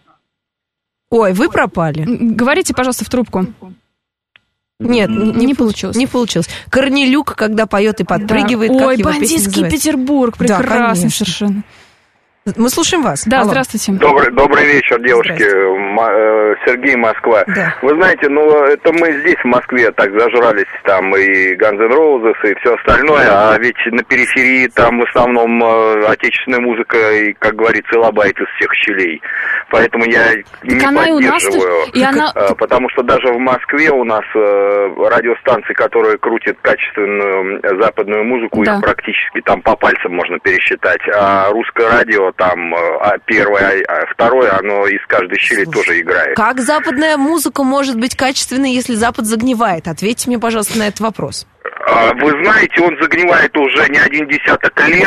Ой, вы пропали. Говорите, пожалуйста, в трубку. Нет, не получилось. Не получилось. Корнелюк, когда поет и подпрыгивает, как ой, его бандитский Петербург, прекрасно совершенно. Мы слушаем вас. Да, алло. Здравствуйте. Добрый вечер, девушки. Сергей, Москва. Да. Вы знаете, это мы здесь, в Москве, так зажрались, там и Guns N' Roses, и все остальное, а ведь на периферии там в основном отечественная музыка, и, как говорится, лобает из всех щелей. Поэтому я не поддерживаю. Потому что даже в Москве у нас радиостанции, которые крутят качественную западную музыку, их практически там по пальцам можно пересчитать. А русское радио там первое, второе, оно из каждой щели тоже играет. Как западная музыка может быть качественной, если Запад загнивает? Ответьте мне, пожалуйста, на этот вопрос. Вы знаете, он загнивает уже не один десяток лет.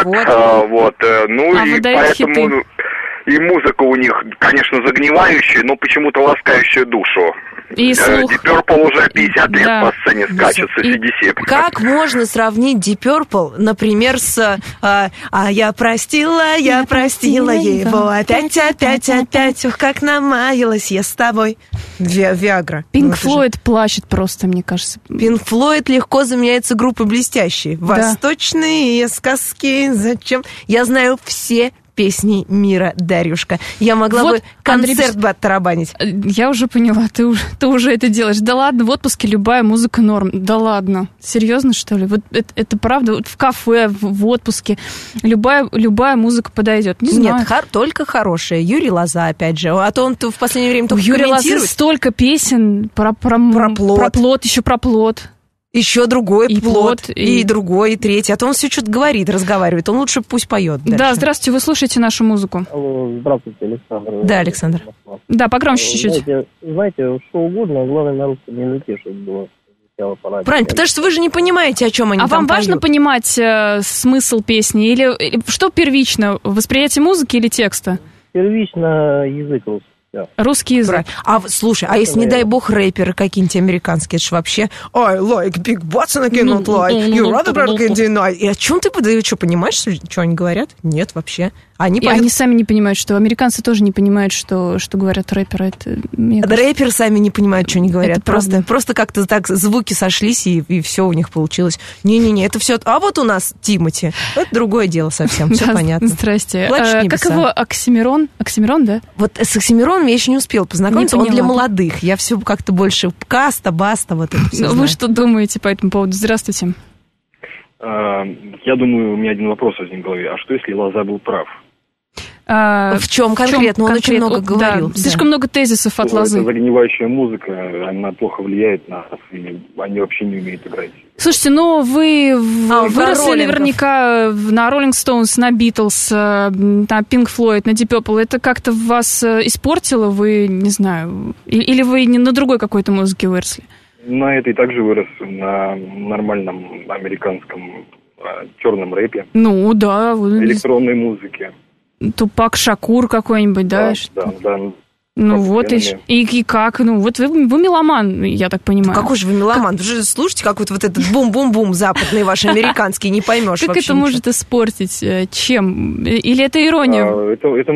И поэтому... И музыка у них, конечно, загнивающая, но почему-то ласкающая душу. И слух. Deep Purple уже 50 лет по сцене скачет с ACDC. Как можно сравнить Deep Purple, например, с я простила его опять, ох, как намаялась я с тобой. Виагра. Пинк Флойд плачет просто, мне кажется. Пинк Флойд легко заменяется группой «Блестящие». Восточные сказки, зачем? Я знаю все песни мира, Дарюшка. Я могла бы концерт бы оттарабанить. Я уже поняла, ты уже это делаешь. Да ладно, в отпуске любая музыка норм. Да ладно. Серьезно, что ли? Вот это правда. Вот в кафе, в отпуске любая музыка подойдет. Не знаю. Нет, только хорошая. Юрий Лоза, опять же. А то он в последнее время только Юрий комментирует. Лоза столько песен про плод, еще про плод. Еще другой и плод, и другой, и третий. А то он все что-то говорит, разговаривает. Он лучше пусть поет. Да, здравствуйте, вы слушаете нашу музыку. Алло, здравствуйте, Александр. Да, Александр. Да, погромче чуть-чуть. Знаете, что угодно, главное на русском языке, чтобы было. Правильно, потому что вы же не понимаете, о чем они там вам поют. Важно понимать смысл песни? Или что первично, восприятие музыки или текста? Первично язык русский. Русский язык. Слушай, если, не дай бог, рэперы какие-нибудь американские, это же вообще I like big butts and I cannot lie. You rather can deny. И о чем ты подаешь? Что, понимаешь, что они говорят? Нет, вообще. Они сами не понимают, что американцы тоже не понимают, что говорят рэперы. Рэперы сами не понимают, что они говорят. Просто как-то так звуки сошлись, и все у них получилось. Не-не-не, это все... А вот у нас Тимати. Это другое дело совсем, все понятно. Здрасте. Как его Оксимирон? Оксимирон, да? Вот с Оксимироном я еще не успела познакомиться. Он для молодых. Я все как-то больше каста, баста, вот это все. Вы что думаете по этому поводу? Здравствуйте. Я думаю, у меня один вопрос возник в голове. А что, если Лоза был прав? В чем конкретно? Он очень много говорил. Слишком много тезисов от Лозы. Это загнивающая музыка, она плохо влияет на нас, и они вообще не умеют играть. Слушайте, вы выросли наверняка на Rolling Stones, на Beatles, на Pink Floyd, на Deep Purple. Это как-то вас испортило? Вы, не знаю, или вы не на другой какой-то музыке выросли? На этой также вырос, на нормальном американском черном рэпе. Ну, да. Электронной музыке. Тупак Шакур какой-нибудь, да? Да. Ну вот и как, ну вот вы меломан, я так понимаю. Какой же вы меломан? Вы же слушайте, как вот этот бум-бум-бум западный ваш, американский, не поймешь как вообще. Как это может испортить? Чем? Или это ирония? Это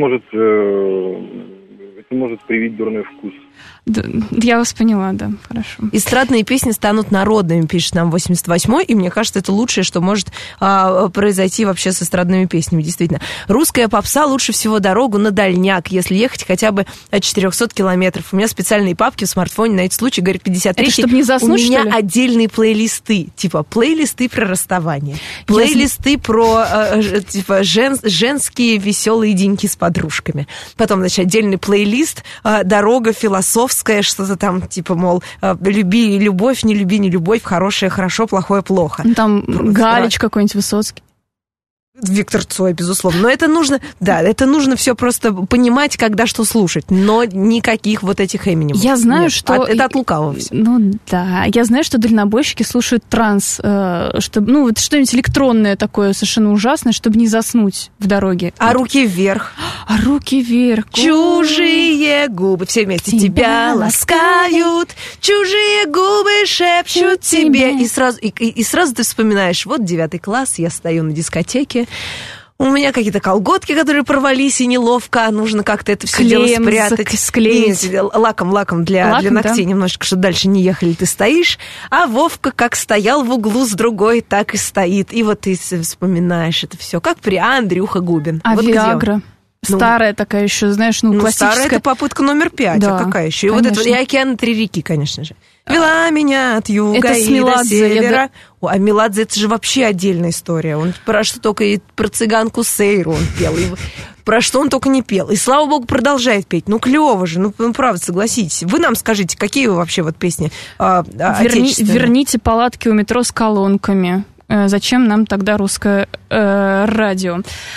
может привить дурной вкус. Да, я вас поняла, да, хорошо. Эстрадные песни станут народными, пишет нам 88-й, и мне кажется, это лучшее, что может произойти вообще с эстрадными песнями, действительно. Русская попса лучше всего дорогу на дальняк, если ехать хотя бы от 400 километров. У меня специальные папки в смартфоне на этот случай, говорит 53-й. Это чтобы не заснуть, у меня отдельные плейлисты, типа плейлисты про расставание, плейлисты про типа женские веселые деньки с подружками. Потом, значит, отдельный плейлист «Дорога философская», что-то там, типа, мол, люби любовь, не люби не любовь, хорошее хорошо, плохое плохо. Там Галич какой-нибудь, Высоцкий. Виктор Цой, безусловно. Но это нужно, да, это нужно все просто понимать, когда что слушать. Но никаких вот этих Эминемов. Я знаю, что... Это от лукавого все. Ну, да. Я знаю, что дальнобойщики слушают транс, чтобы, ну, вот что-нибудь электронное такое совершенно ужасное, чтобы не заснуть в дороге. А руки вверх. А руки вверх. Чужие губы все вместе тебя ласкают, чужие губы шепчут тебе. И сразу ты вспоминаешь, вот 9 класс, я стою на дискотеке, у меня какие-то колготки, которые порвались, и неловко, нужно как-то это все дело спрятать. Склеить. Лаком для ногтей немножко, чтобы дальше не ехали, ты стоишь. А Вовка как стоял в углу с другой, так и стоит. И вот ты вспоминаешь это все. Как при Андрюха Губин. А вот Виагра? Старая такая еще, знаешь, классическая. Старая, это попытка номер 5, да, а какая еще? Конечно. И вот это, и «Океан и 3 реки», конечно же. Вела меня от юга это и до севера. А Меладзе, это же вообще отдельная история. Он про что только и про цыганку Сейру он пел, и про что он только не пел. И, слава богу, продолжает петь. Ну, клево же, ну, правда, согласитесь. Вы нам скажите, какие вы вообще вот песни отечественные? Верните палатки у метро с колонками. Зачем нам тогда русское радио?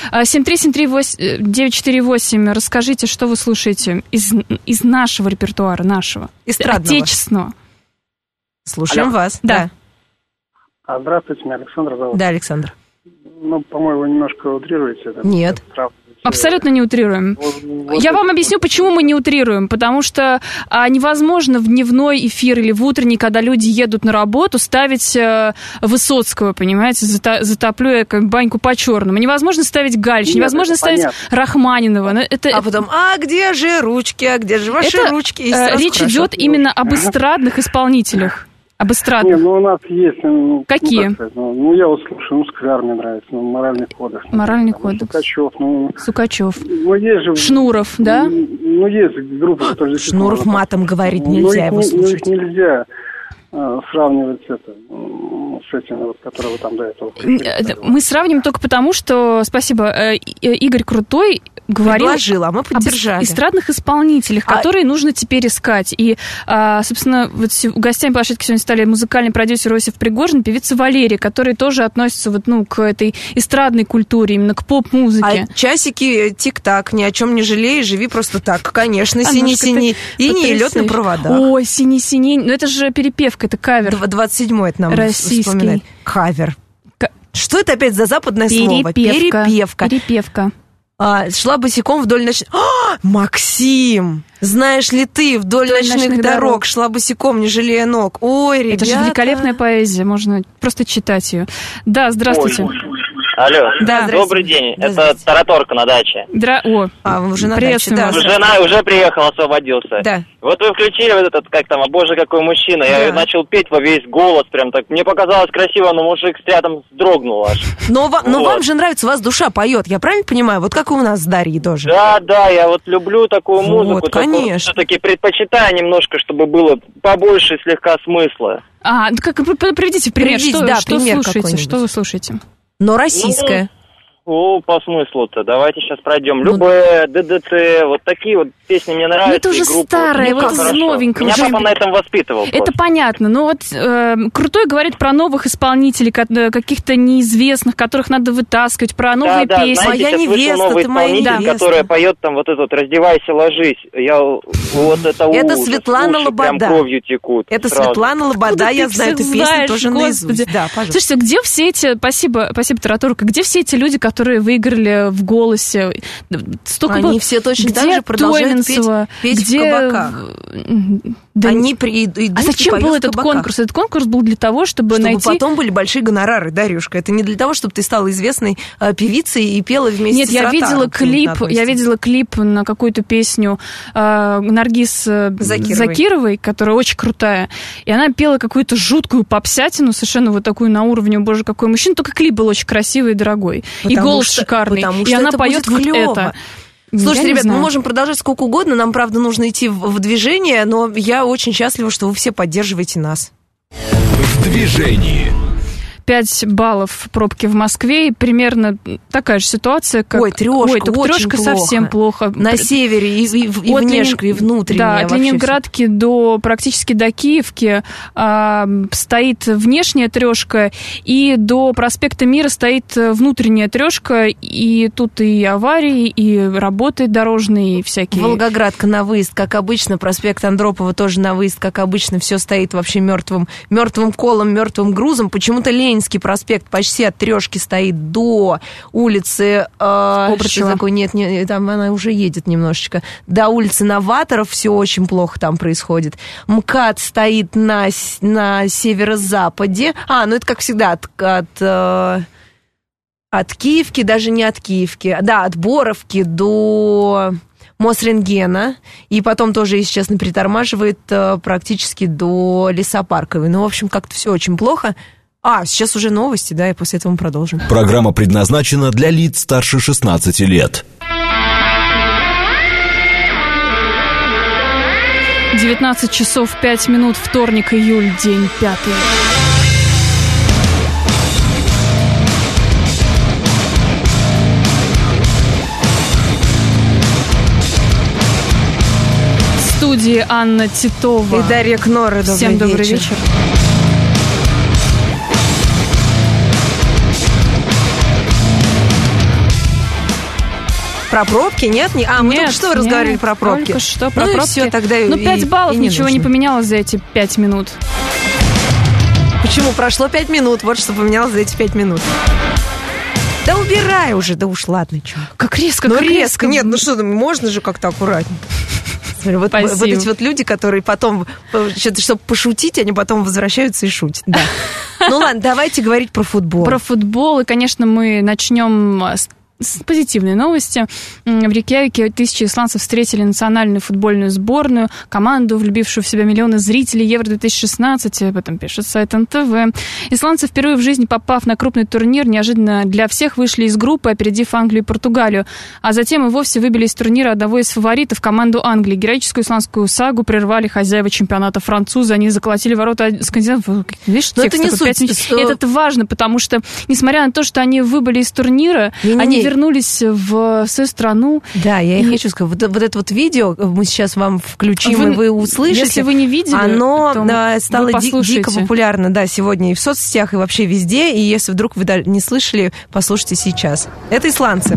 7373948. Расскажите, что вы слушаете из нашего репертуара, нашего, эстрадного, отечественного. Слушаем вас. Да. Здравствуйте, меня Александр зовут. Да, Александр. Ну, по-моему, вы немножко утрируете это. Нет. Абсолютно не утрируем. Я вам объясню, почему мы не утрируем. Потому что невозможно в дневной эфир или в утренний, когда люди едут на работу, ставить Высоцкого, понимаете, затоплю я баньку по-черному. Невозможно ставить Галич, невозможно ставить Рахманинова. А потом, где же ручки, а где же ваши ручки? Речь идет именно об эстрадных исполнителях. Об эстрадных. Не, у нас есть... Какие? Я вот слушаю, Скляр мне нравится, «Моральный кодекс». «Моральный кодекс». Сукачев. Есть же... Шнуров, да? Есть группы, которые... Шнуров матом говорит, нельзя его слушать. Нельзя сравнивать это с этим, который вы там до этого... Мы сравним только потому, что, спасибо, Игорь Крутой говорил а мы поддержали. Об эстрадных исполнителях, которые нужно теперь искать. И, собственно, вот гостями площадки сегодня стали музыкальный продюсер Иосиф Пригожин, певица Валерия, которые тоже относятся к этой эстрадной культуре, именно к поп-музыке. А часики тик-так, ни о чем не жалей, живи просто так. Конечно, синий-синий. И не лед на проводах. Ой, синий-синий. Но это же перепевка, это кавер. 27-й это нам российский. Вспоминает. Кавер. Что это опять за западное слово? Перепевка. Шла босиком вдоль ночных... Максим! Знаешь ли ты, вдоль ночных дорог шла босиком, не жалея ног. Ой, ребята... Это же великолепная поэзия, можно просто читать ее. Да, здравствуйте. Алло, да, добрый день, это Тараторка на даче. Вы уже на даче, да. Жена уже приехал, освободился. Да. Вот вы включили вот этот, боже, какой мужчина. Я начал петь во весь голос, прям так. Мне показалось красиво, но мужик рядом вздрогнул аж. Но вам же нравится, у вас душа поет, я правильно понимаю? Вот как и у нас с Дарьей тоже. Да, я вот люблю такую музыку. Вот, конечно. Все-таки предпочитаю немножко, чтобы было побольше слегка смысла. Приведите пример, пример слушаете, что вы слушаете? Но российская. По смыслу-то. Давайте сейчас пройдем. Любэ, ДДТ, вот такие вот песни мне нравятся. Это уже старое, вот из новенького. Меня папа на этом воспитывал. Это понятно, но вот Крутой говорит про новых исполнителей, каких-то неизвестных, которых надо вытаскивать, про новые песни. Знаете, моя невеста, новый ты моя исполнитель, которая поет там вот этот «Раздевайся, ложись». Это Светлана Лобода. Прям кровью текут. Это Светлана Лобода, я знаю эту песню тоже наизусть. Да, пожалуйста. Слушайте, где все эти, спасибо, Тараторка, где все эти люди, которые которые выиграли в «Голосе». Они все точно так же продолжают петь в кабаках. Да, а зачем был этот конкурс? Этот конкурс был для того, чтобы найти... потом были большие гонорары, Дарюшка. Это не для того, чтобы ты стала известной певицей и пела вместе с Ротару. Нет, я видела клип на какую-то песню Наргиз Закировой, которая очень крутая. И она пела какую-то жуткую попсятину, совершенно вот такую на уровне «Боже, какой мужчина». Только клип был очень красивый и дорогой. И голос шикарный. И она поет вот это. Слушайте, ребят, мы можем продолжать сколько угодно, нам, правда, нужно идти в движение, но я очень счастлива, что вы все поддерживаете нас. В движении. 5 баллов пробки в Москве, и примерно такая же ситуация, как... Трешка совсем плохо. На севере и внешне, и внутренне. Да, от Ленинградки практически до Киевки стоит внешняя трешка, и до проспекта Мира стоит внутренняя трешка, и тут и аварии, и работы дорожные, и всякие... Волгоградка на выезд, как обычно, проспект Андропова тоже на выезд, как обычно, все стоит вообще мертвым колом, мертвым грузом. Почему-то Ленинский проспект почти от трешки стоит до улицы... Нет, там она уже едет немножечко. До улицы Новаторов все очень плохо там происходит. МКАД стоит на северо-западе. Это как всегда от Киевки, даже не от Киевки. Да, от Боровки до... Мосрентгена, и потом тоже, если честно, притормаживает практически до Лесопарковой. В общем, как-то все очень плохо. Сейчас уже новости, да, и после этого мы продолжим. Программа предназначена для лиц старше 16 лет. 19 часов 5 минут, вторник, июль, день 5. В студии Анна Титова и Дарья Кнора. Всем добрый вечер. Про пробки? Нет? Мы только что разговаривали про пробки. Только что про пробки. Все, тогда 5 баллов, ничего не поменялось за эти 5 минут. Почему? Прошло 5 минут, вот что поменялось за эти 5 минут. Да убирай уже, да уж ладно, что. Как резко, резко. Нет, можно же как-то аккуратнее. Смотри, вот эти вот люди, которые потом, чтобы пошутить, они потом возвращаются и шутят. Да. Ладно, давайте говорить про футбол. Про футбол, и, конечно, мы начнем с позитивной новости. В Рейкьявике тысячи исландцев встретили национальную футбольную сборную, команду, влюбившую в себя миллионы зрителей Евро-2016, об этом пишет сайт НТВ. Исландцы, впервые в жизни попав на крупный турнир, неожиданно для всех вышли из группы, опередив Англию и Португалию, а затем и вовсе выбили из турнира одного из фаворитов, команду Англии. Героическую исландскую сагу прервали хозяева чемпионата французы, они заколотили ворота скандинавов. Видишь, это не суть. Это важно, потому что, несмотря на то, что они выбыли из турнира, они вернулись в свою страну. Да, я и хочу сказать, вот это вот видео мы сейчас вам включим, и вы услышите. Если вы не видели, оно стало дико популярно, да, сегодня и в соцсетях, и вообще везде. И если вдруг вы не слышали, послушайте сейчас. Это исландцы.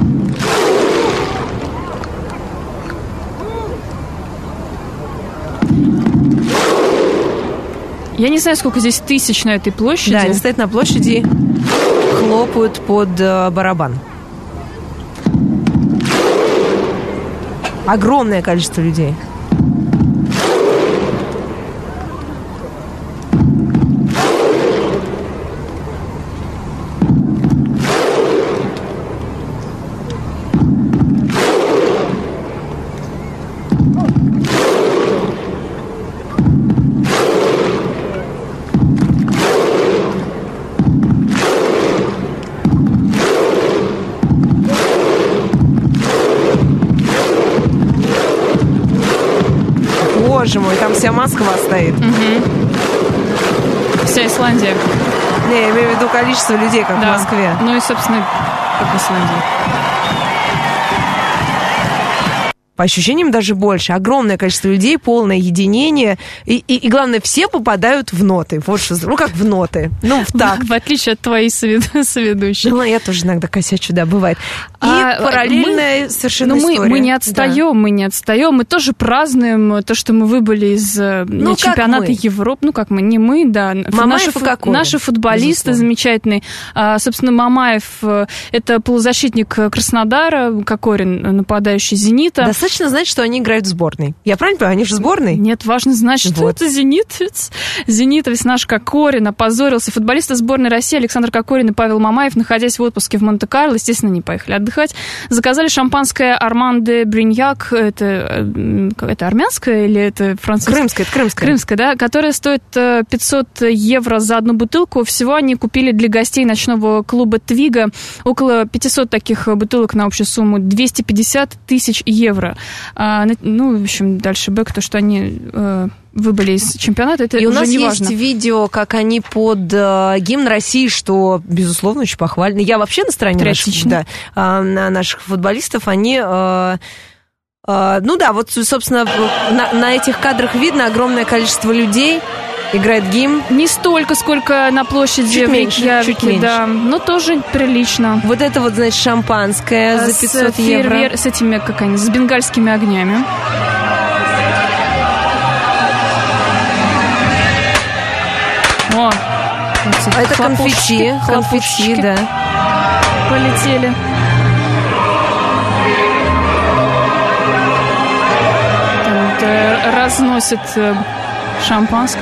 Я не знаю, сколько здесь тысяч на этой площади. Да, они стоят на площади, хлопают под барабан. Огромное количество людей. Боже мой, там вся Москва стоит. Вся Исландия. Не, я имею в виду количество людей, как в Москве. Ну и, собственно, как в Исландии. По ощущениям даже больше. Огромное количество людей, полное единение. И главное, все попадают в ноты. Вот что, ну, как в ноты. Ну, в такт. В отличие от твоей соведущей. Ну, я тоже иногда косячу, да, бывает. И параллельная совершенно история. Мы не отстаем, мы тоже празднуем то, что мы выбыли из чемпионата Европы. Ну, как мы, не мы, да. Мамаев и Кокорин. Наши футболисты замечательные. Собственно, Мамаев — это полузащитник Краснодара, Кокорин — нападающий «Зенита». Достаточно знать, что они играют в сборной. Я правильно понимаю? Они же в сборной? Нет, важно знать, что это «Зенитовец». Зенитовец наш Кокорин опозорился. Футболисты сборной России Александр Кокорин и Павел Мамаев, находясь в отпуске в Монте-Карло, естественно, не поехали отдыхать, заказали шампанское «Арман де Бриньяк». Это армянское или это французское? Крымское, да, которое стоит 500 евро за одну бутылку. Всего они купили для гостей ночного клуба «Твига» около 500 таких бутылок на общую сумму 250 тысяч евро. Ну, в общем, дальше бэк, то, что они выбыли из чемпионата, это и уже не важно. И у нас есть видео, как они под гимн России, что, безусловно, очень похвально. Я вообще на стороне наших футболистов, они... ну да, вот, собственно, на этих кадрах видно огромное количество людей. Играет гимн. Не столько, сколько на площади. Чуть меньше. Да, но тоже прилично. Вот это вот, значит, шампанское за 500 евро. С этими, как они, с бенгальскими огнями. О, а это конфетти, да. Полетели. Там разносят шампанское.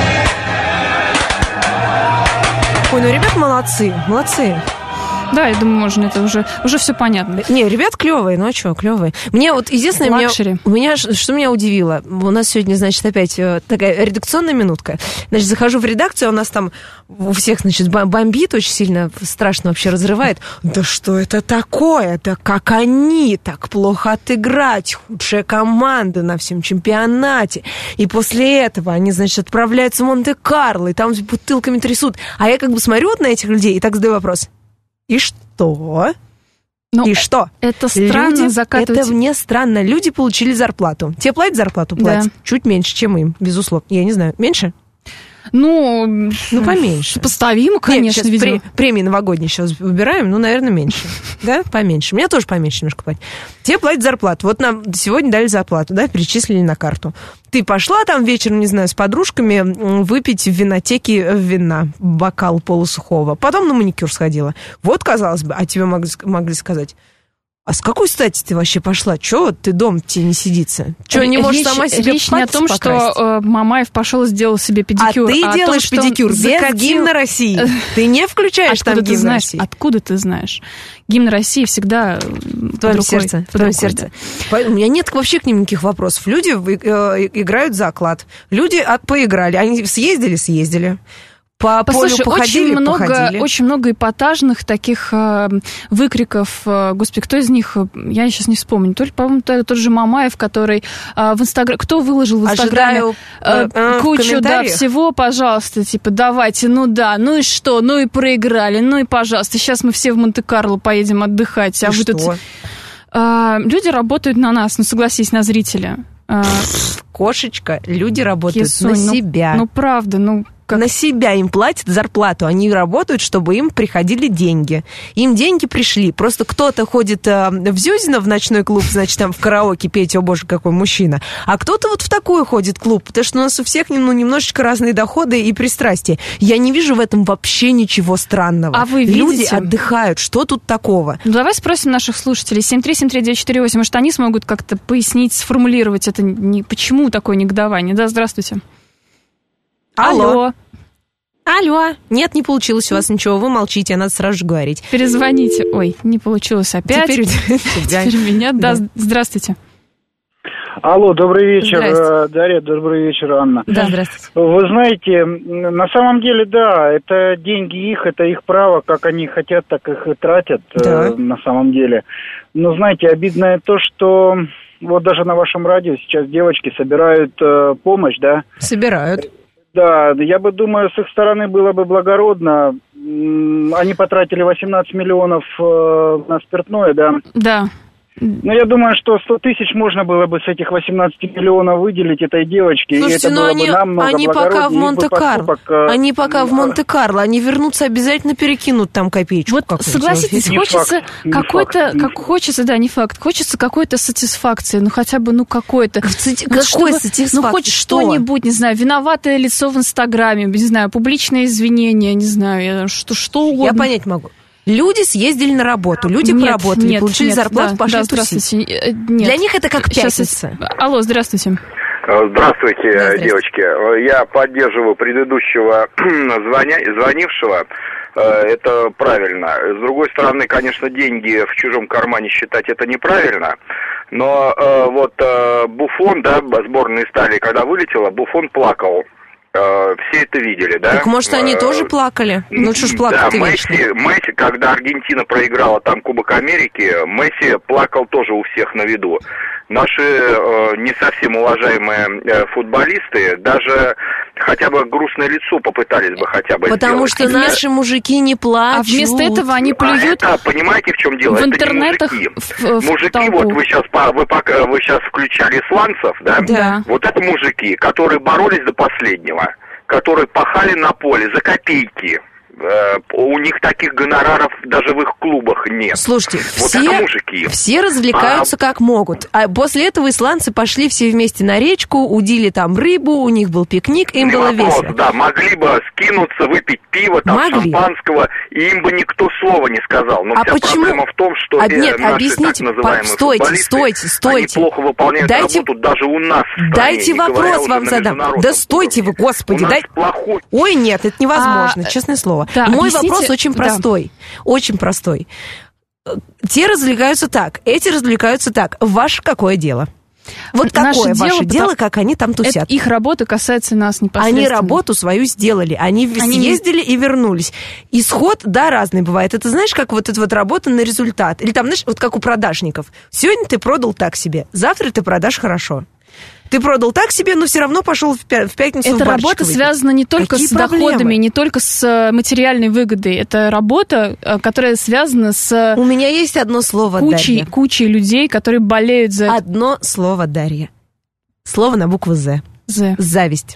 Ой, ну ребят молодцы. Да, я думаю, можно, это уже все понятно. Не, ребят клевые, ну а что, клевые. Мне вот единственное, что меня удивило, у нас сегодня, значит, опять такая редакционная минутка. Значит, захожу в редакцию, у нас там у всех, значит, бомбит очень сильно, страшно вообще разрывает. Да что это такое? Да как они так плохо отыграть? Худшая команда на всем чемпионате. И после этого они, значит, отправляются в Монте-Карло, и там с бутылками трясут. А я как бы смотрю вот на этих людей и так задаю вопрос. И что? Но и что? Это странно закатывать. Это мне странно. Люди получили зарплату. Те платят зарплату? Платят. Да. Чуть меньше, чем им, безусловно. Я не знаю. Меньше? Ну, поменьше. Поставимо, конечно, видимо. Премии новогодние сейчас выбираем, ну, наверное, меньше. Да, поменьше. Мне тоже поменьше немножко платят. Те платят зарплату. Вот нам сегодня дали зарплату, да, перечислили на карту. Ты пошла там вечером, не знаю, с подружками выпить в винотеке вина, бокал полусухого. Потом на маникюр сходила. Вот, казалось бы, а тебе могли сказать... А с какой стати ты вообще пошла? Чего ты дома тебе не сидится? Чего не можешь сама себе речь не о том, покрасить? Что Мамаев пошел и сделал себе педикюр. А ты делаешь том, педикюр без гимна России. Ты не включаешь там гимн России. Откуда ты знаешь? Гимн России всегда в твоем сердце. Да. У меня нет вообще к ним никаких вопросов. Люди играют за оклад. Люди поиграли. Они съездили. По Послушай, полю походили. Очень много эпатажных таких выкриков. Господи, кто из них? Я сейчас не вспомню. По-моему, тот же Мамаев, который в Инстаграме... Кто выложил в Инстаграме кучу всего, пожалуйста, типа, давайте, ну и что? Ну и проиграли, ну и пожалуйста. Сейчас мы все в Монте-Карло поедем отдыхать. А вы тут... Люди работают на нас, ну согласись, на зрителя. Кошечка, люди работают на себя. Ну правда, На себя им платят зарплату. Они работают, чтобы им приходили деньги. Им деньги пришли. Просто кто-то ходит в Зюзино, в ночной клуб, значит, там в караоке петь, о боже, какой мужчина. А кто-то вот в такой ходит клуб, потому что у нас у всех немножечко разные доходы и пристрастия. Я не вижу в этом вообще ничего странного. А вы видите? Люди отдыхают. Что тут такого? Ну, давай спросим наших слушателей. 7373948. Может, они смогут как-то пояснить, сформулировать это, почему такое негодование? Да, здравствуйте. Алло. Нет, не получилось у вас ничего, вы молчите, надо сразу же говорить. Перезвоните. Ой, не получилось опять. Теперь меня. Да, здравствуйте. Алло, добрый вечер, Дарья, добрый вечер, Анна. Да, здравствуйте. Вы знаете, на самом деле, да, это деньги их, это их право, как они хотят, так их и тратят, на самом деле. Но, знаете, обидное то, что вот даже на вашем радио сейчас девочки собирают помощь, да? Собирают. Да, я бы думаю, с их стороны было бы благородно. Они потратили 18 миллионов на спиртное, да? Да. Ну, я думаю, что 100 тысяч можно было бы с этих 18 миллионов выделить этой девочке. Слушайте, и это было они пока в Монте-Карло. Они пока в Монте-Карло. Они вернутся, обязательно перекинут там копеечку. Вот согласитесь, хочется какой-то, как хочется, да, не факт, хочется какой-то сатисфакции, ну хотя бы, ну какой-то. Какой сатисфакции? Ну хоть что-нибудь, не знаю, виноватое лицо в Инстаграме, не знаю, публичные извинения, не знаю, что угодно. Я понять могу. Люди съездили на работу, люди поработали, получили зарплату, пошли тусить. Для них это как пятница. Алло, здравствуйте. Здравствуйте, девочки. Я поддерживаю предыдущего звонившего. Это правильно. С другой стороны, конечно, деньги в чужом кармане считать это неправильно. Но вот Буфон, да, сборная Италии, когда вылетела, Буфон плакал. Все это видели, да? Так, может, они тоже плакали? Ну, что ж плакать-то вечно? Месси, когда Аргентина проиграла там Кубок Америки, Месси плакал тоже у всех на виду. Наши не совсем уважаемые футболисты даже хотя бы грустное лицо попытались бы хотя бы Потому сделать. что наши мужики не плачут. А вместо этого они плюют понимаете, в чем дело? В интернетах мужики, вот вы сейчас включали исландцев, да? Да. Вот это мужики, которые боролись до последнего, которые пахали на поле за копейки. У них таких гонораров даже в их клубах нет. Слушайте, вот все развлекаются как могут. А после этого исландцы пошли все вместе на речку, удили там рыбу, у них был пикник, им было весело. Да, могли бы скинуться, выпить пиво, там, шампанского, и им бы никто слова не сказал. Но вся проблема в том, что нет, наши объясните, так называемые стойте. Они плохо выполняют работу даже у нас в стране. Дайте вопрос вам задам. Да стойте вы, господи. Ой, нет, это невозможно, честное слово. Да, мой вопрос очень простой. Очень простой. Те развлекаются так, эти развлекаются так. Ваше какое дело? Вот какое ваше дело, как они там тусят? Их работа касается нас непосредственно. Они работу свою сделали. Они съездили и вернулись. Исход, да, разный бывает. Это знаешь, как вот эта вот работа на результат. Или там, знаешь, вот как у продажников. Сегодня ты продал так себе, завтра ты продашь хорошо. Ты продал так себе, но все равно пошел в пятницу в барчик. Эта работа связана не только с доходами, не только с материальной выгодой. Это работа, которая связана с... У меня есть одно слово, Дарья. Кучей людей, которые болеют за... Одно слово, Дарья. Слово на букву «З». Зависть.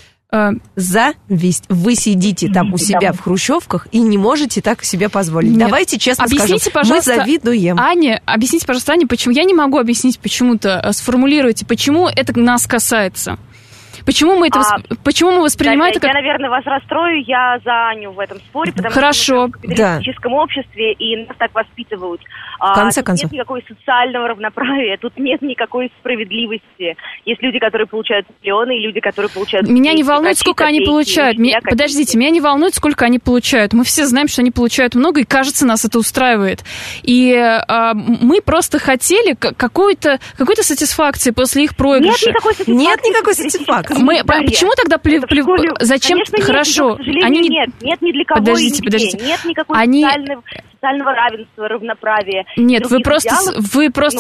Зависть. Вы сидите там у себя в хрущевках и не можете так себе позволить. Нет. Давайте честно скажем, пожалуйста, мы завидуем. Объясните, пожалуйста, Аня, почему... Я не могу объяснить почему-то. Сформулируйте, почему это нас касается. Почему мы воспринимаем это как... Я, наверное, вас расстрою, я за Аню в этом споре, потому что мы в капиталистическом обществе, и нас так воспитывают. В конце концов. Тут нет никакой социального равноправия, тут нет никакой справедливости. Есть люди, которые получают миллионы, и люди, которые получают... Меня не волнует, сколько они получают. Подождите, меня не волнует, сколько они получают. Мы все знаем, что они получают много, и, кажется, нас это устраивает. И мы просто хотели какой-то сатисфакции после их проигрыша. Нет никакой сатисфакции. Почему тогда зачем? Конечно, Хорошо. Нет ни для кого. Подождите. Нет никакого социального равенства, равноправия. Нет, вы просто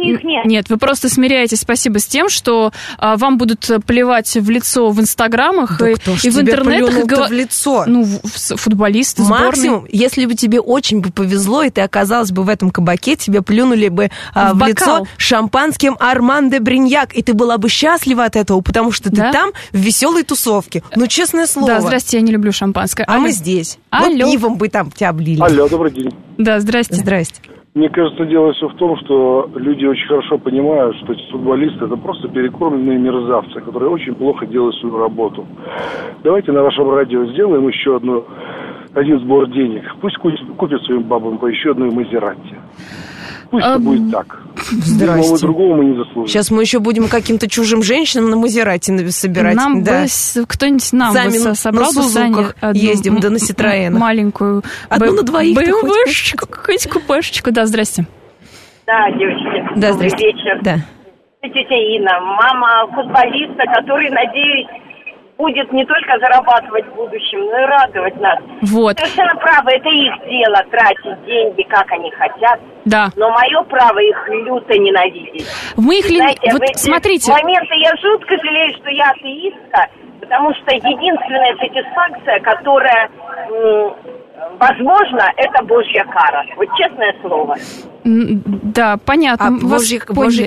смиряетесь, спасибо, с тем, что вам будут плевать в лицо в инстаграмах и в интернетах. В лицо? Ну, футболисты, сборные. Максимум, если бы тебе очень бы повезло, и ты оказалась бы в этом кабаке, тебе плюнули бы в лицо шампанским Арман де Бриньяк, и ты была бы счастлива от этого, потому что ты там в веселой тусовке. Ну, честное слово. Да, здрасте, я не люблю шампанское. А мы здесь. Вот пивом бы там тебя облили. Алло, добрый день. Да, здрасте. Здрасте. Мне кажется, дело все в том, что люди очень хорошо понимают, что эти футболисты — это просто перекормленные мерзавцы, которые очень плохо делают свою работу. Давайте на вашем радио сделаем еще один сбор денег. Пусть купят своим бабам по еще одной Мазератти. Пусть это будет так. Здрасте. Другого мы не заслужим. Сейчас мы еще будем каким-то чужим женщинам на Мазерати собирать. Нам бы кто-нибудь бы собрал бы Сани ездим, да на Ситроенах. Маленькую. Одну на двоих. БМВшечку, какую-нибудь купешечку. Да, здрасте. Да, девочки. Да, добрый вечер. Да. Тетя Инна, мама футболиста, который, надеюсь, будет не только зарабатывать в будущем, но и радовать нас. Вот. Совершенно правы, это их дело тратить деньги, как они хотят. Да. Но мое право их люто ненавидеть. Знаете, вот смотрите. В моменты я жутко жалею, что я атеистка, потому что единственная сатисфакция, которая возможно, это Божья кара. Вот честное слово. Да, понятно. А Божья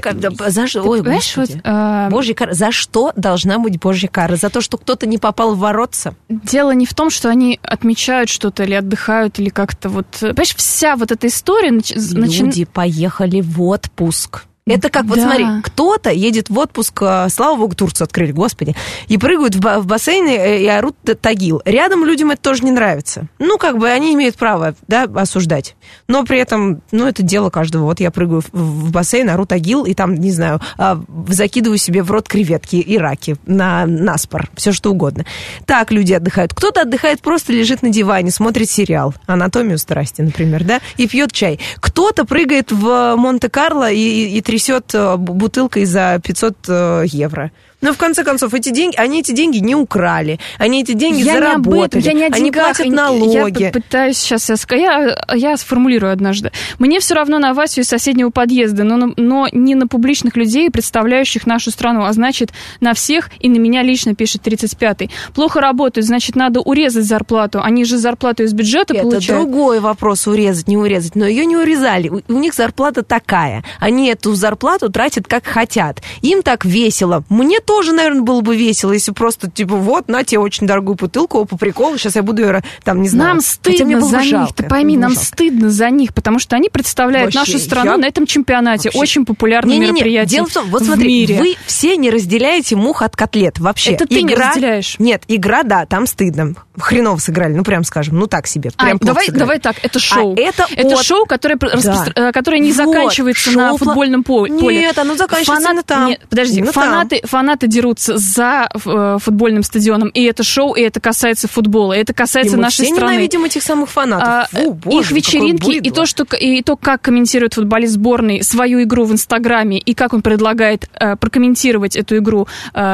кара. За что должна быть Божья кара? За то, что кто-то не попал в воротца? Дело не в том, что они отмечают что-то или отдыхают, или как-то вот... Понимаешь, вся вот эта история... Люди поехали в отпуск. Это как, вот смотри, кто-то едет в отпуск, слава богу, Турцию открыли, господи, и прыгают в бассейны и орут тагил. Рядом людям это тоже не нравится. Ну, как бы они имеют право, да, осуждать. Но при этом, ну, это дело каждого. Вот я прыгаю в бассейн, ору тагил, и там, не знаю, закидываю себе в рот креветки и раки на спор, все что угодно. Так люди отдыхают. Кто-то отдыхает, просто лежит на диване, смотрит сериал «Анатомию страсти», например, да, и пьет чай. Кто-то прыгает в Монте-Карло и трясет бутылкой за 500 евро. Но в конце концов, они эти деньги не украли, они эти деньги заработали, они платят налоги. Я пытаюсь сейчас, я сформулирую однажды. Мне все равно на Васю из соседнего подъезда, но не на публичных людей, представляющих нашу страну, а значит, на всех, и на меня лично, пишет 35-й. Плохо работают, значит, надо урезать зарплату. Они же зарплату из бюджета получают. Это другой вопрос, урезать, не урезать. Но ее не урезали. У них зарплата такая. Они эту зарплату тратят как хотят. Им так весело. Мне тоже, наверное, было бы весело, если просто, типа, вот, на тебе очень дорогую бутылку, по приколу, сейчас я буду ее, там, не знаю. Нам стыдно за них, ты пойми, нам стыдно за них, потому что они представляют нашу страну на этом чемпионате. Очень популярное мероприятие. Дело в том, вот смотри, вы все не разделяете мух от котлет вообще. Это ты не разделяешь. Нет, игра, да, там стыдно. Хреново сыграли, ну, прям скажем, ну, так себе. Давай так, это шоу. Это шоу, которое не заканчивается на футбольном поле. Нет, оно заканчивается именно там. Подожди, фанаты дерутся за футбольным стадионом, и это шоу, и это касается футбола, и это касается нашей страны. Мы все ненавидим этих самых фанатов. Боже, их вечеринки, и то, как комментирует футболист сборной свою игру в Инстаграме, и как он предлагает прокомментировать эту игру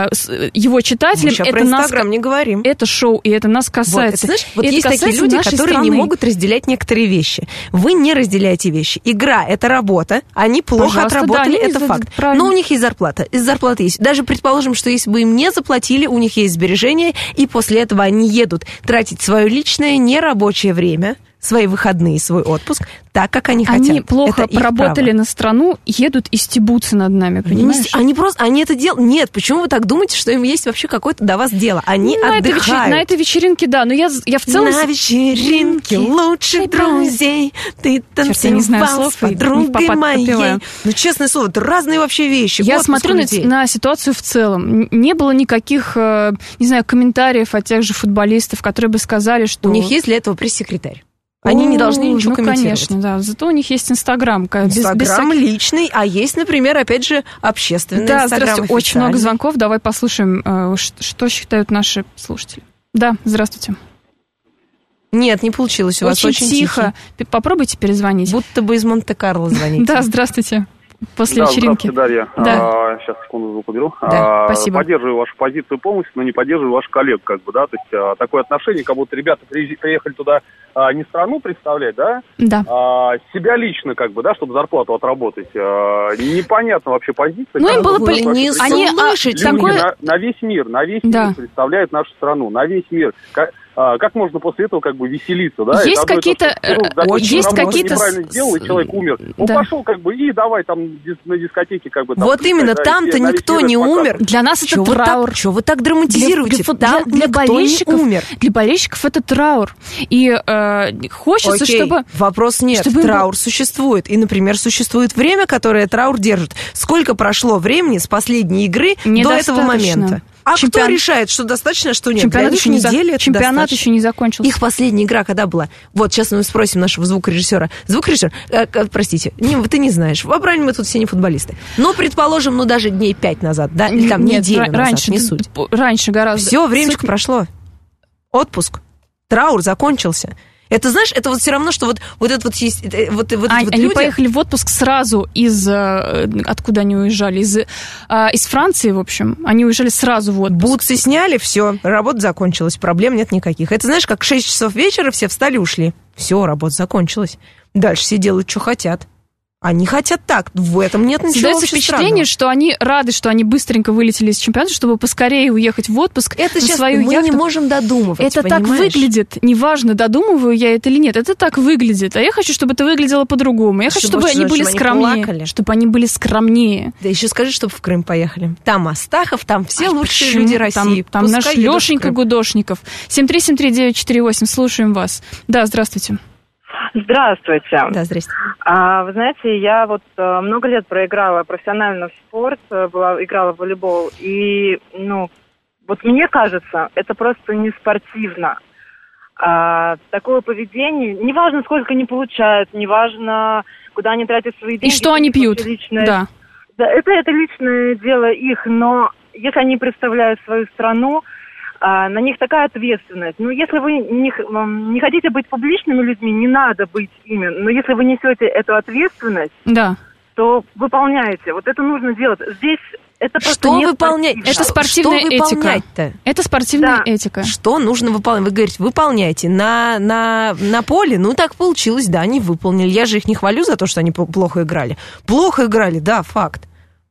его читателям. Мы про Инстаграм не говорим. Это шоу, и это нас касается. Вот есть такие люди, которые не могут разделять некоторые вещи. Вы не разделяете вещи. Игра — это работа, они плохо отработали, это факт. Но у них есть зарплата. Из зарплаты есть. Даже предположим, что если бы им не заплатили, у них есть сбережения, и после этого они едут тратить свое личное нерабочее время, свои выходные, свой отпуск, так, как они хотят. Они плохо поработали на страну, едут и стебутся над нами, понимаешь? Они это делают. Нет, почему вы так думаете, что им есть вообще какое-то до вас дело? Они отдыхают. На этой вечеринке, да, но я в целом... На вечеринке лучших друзей ты танцевал с подругой моей. Ну, честное слово, это разные вообще вещи. Я смотрю на ситуацию в целом. Не было никаких, не знаю, комментариев от тех же футболистов, которые бы сказали, что... У них есть для этого пресс-секретарь. Они не должны ничего комментировать. Конечно, да. Зато у них есть Инстаграм. Инстаграм личный, а есть, например, опять же, общественный Инстаграм. Да, здравствуйте. Очень много звонков. Давай послушаем, что считают наши слушатели. Да, здравствуйте. Нет, не получилось у вас. Очень тихо. Попробуйте перезвонить. Будто бы из Монте-Карло звоните. Да, здравствуйте. После вечеринки. Здравствуйте, Дарья. Да. Сейчас, секунду, звук уберу. Да, спасибо. Поддерживаю вашу позицию полностью, но не поддерживаю ваших коллег, как бы, да, то есть такое отношение, как будто ребята приехали туда не страну представлять, да, а себя лично, как бы, да, чтобы зарплату отработать. Непонятно вообще позиция. Ну, им было не слышать такое... На весь мир представляют нашу страну, на весь мир. Как можно после этого как бы веселиться, да? Есть какие-то... Неправильно сделал, и человек умер. Он пошел как бы и давай там на дискотеке как бы... Там, вот именно, там-то никто не умер. Для нас это траур. Чего вы так драматизируете? Для болельщиков это траур. И хочется, чтобы... Вопрос нет. Траур существует. И, например, существует время, которое траур держит. Сколько прошло времени с последней игры до этого момента? А кто решает, что достаточно, что нет? Чемпионат еще не закончился. Их последняя игра когда была? Вот, сейчас мы спросим нашего звукорежиссера. Звукорежиссер, простите, ты не знаешь. Правильно, мы тут все не футболисты. Но, предположим, даже дней 5 назад, да? Или там неделю назад, не суть. Раньше гораздо. Все, времечко прошло. Отпуск. Траур закончился. Это, знаешь, это вот все равно, что вот это вот есть... Они люди... поехали в отпуск сразу откуда они уезжали? Из Франции, в общем. Они уезжали сразу в отпуск. Бутсы сняли, все, работа закончилась, проблем нет никаких. Это, знаешь, как 6 часов вечера все встали и ушли. Все, работа закончилась. Дальше все делают, что хотят. Они хотят так, в этом нет ничего Создается впечатление, что они рады, что они быстренько вылетели из чемпионата, чтобы поскорее уехать в отпуск. Это на сейчас свою мы яхту. Не можем додумывать, это понимаешь? Так выглядит, неважно, додумываю я это или нет, это так выглядит. А я хочу, чтобы это выглядело по-другому. Я хочу, чтобы они были скромнее. Чтобы они были скромнее. Да еще скажи, чтобы в Крым поехали. Там Астахов, там все лучшие люди России. Там наш Лешенька Гудошников. 7373948, слушаем вас. Да, здравствуйте. Здравствуйте. Да, здрасте. Вы знаете, я вот много лет проиграла профессионально в спорт, играла в волейбол, и, вот мне кажется, это просто не спортивно. Такое поведение, неважно, сколько они получают, неважно, куда они тратят свои деньги. И что они пьют, да. Это личное дело их, но если они представляют свою страну, на них такая ответственность. Если вы не хотите быть публичными людьми, не надо быть ими. Но если вы несете эту ответственность, то выполняйте. Вот это нужно делать. Здесь это просто что выполнять? Это спортивная этика. Это спортивная этика. Что нужно выполнять? Вы говорите, выполняйте. На поле, так получилось, да, они выполнили. Я же их не хвалю за то, что они плохо играли. Плохо играли, да, факт.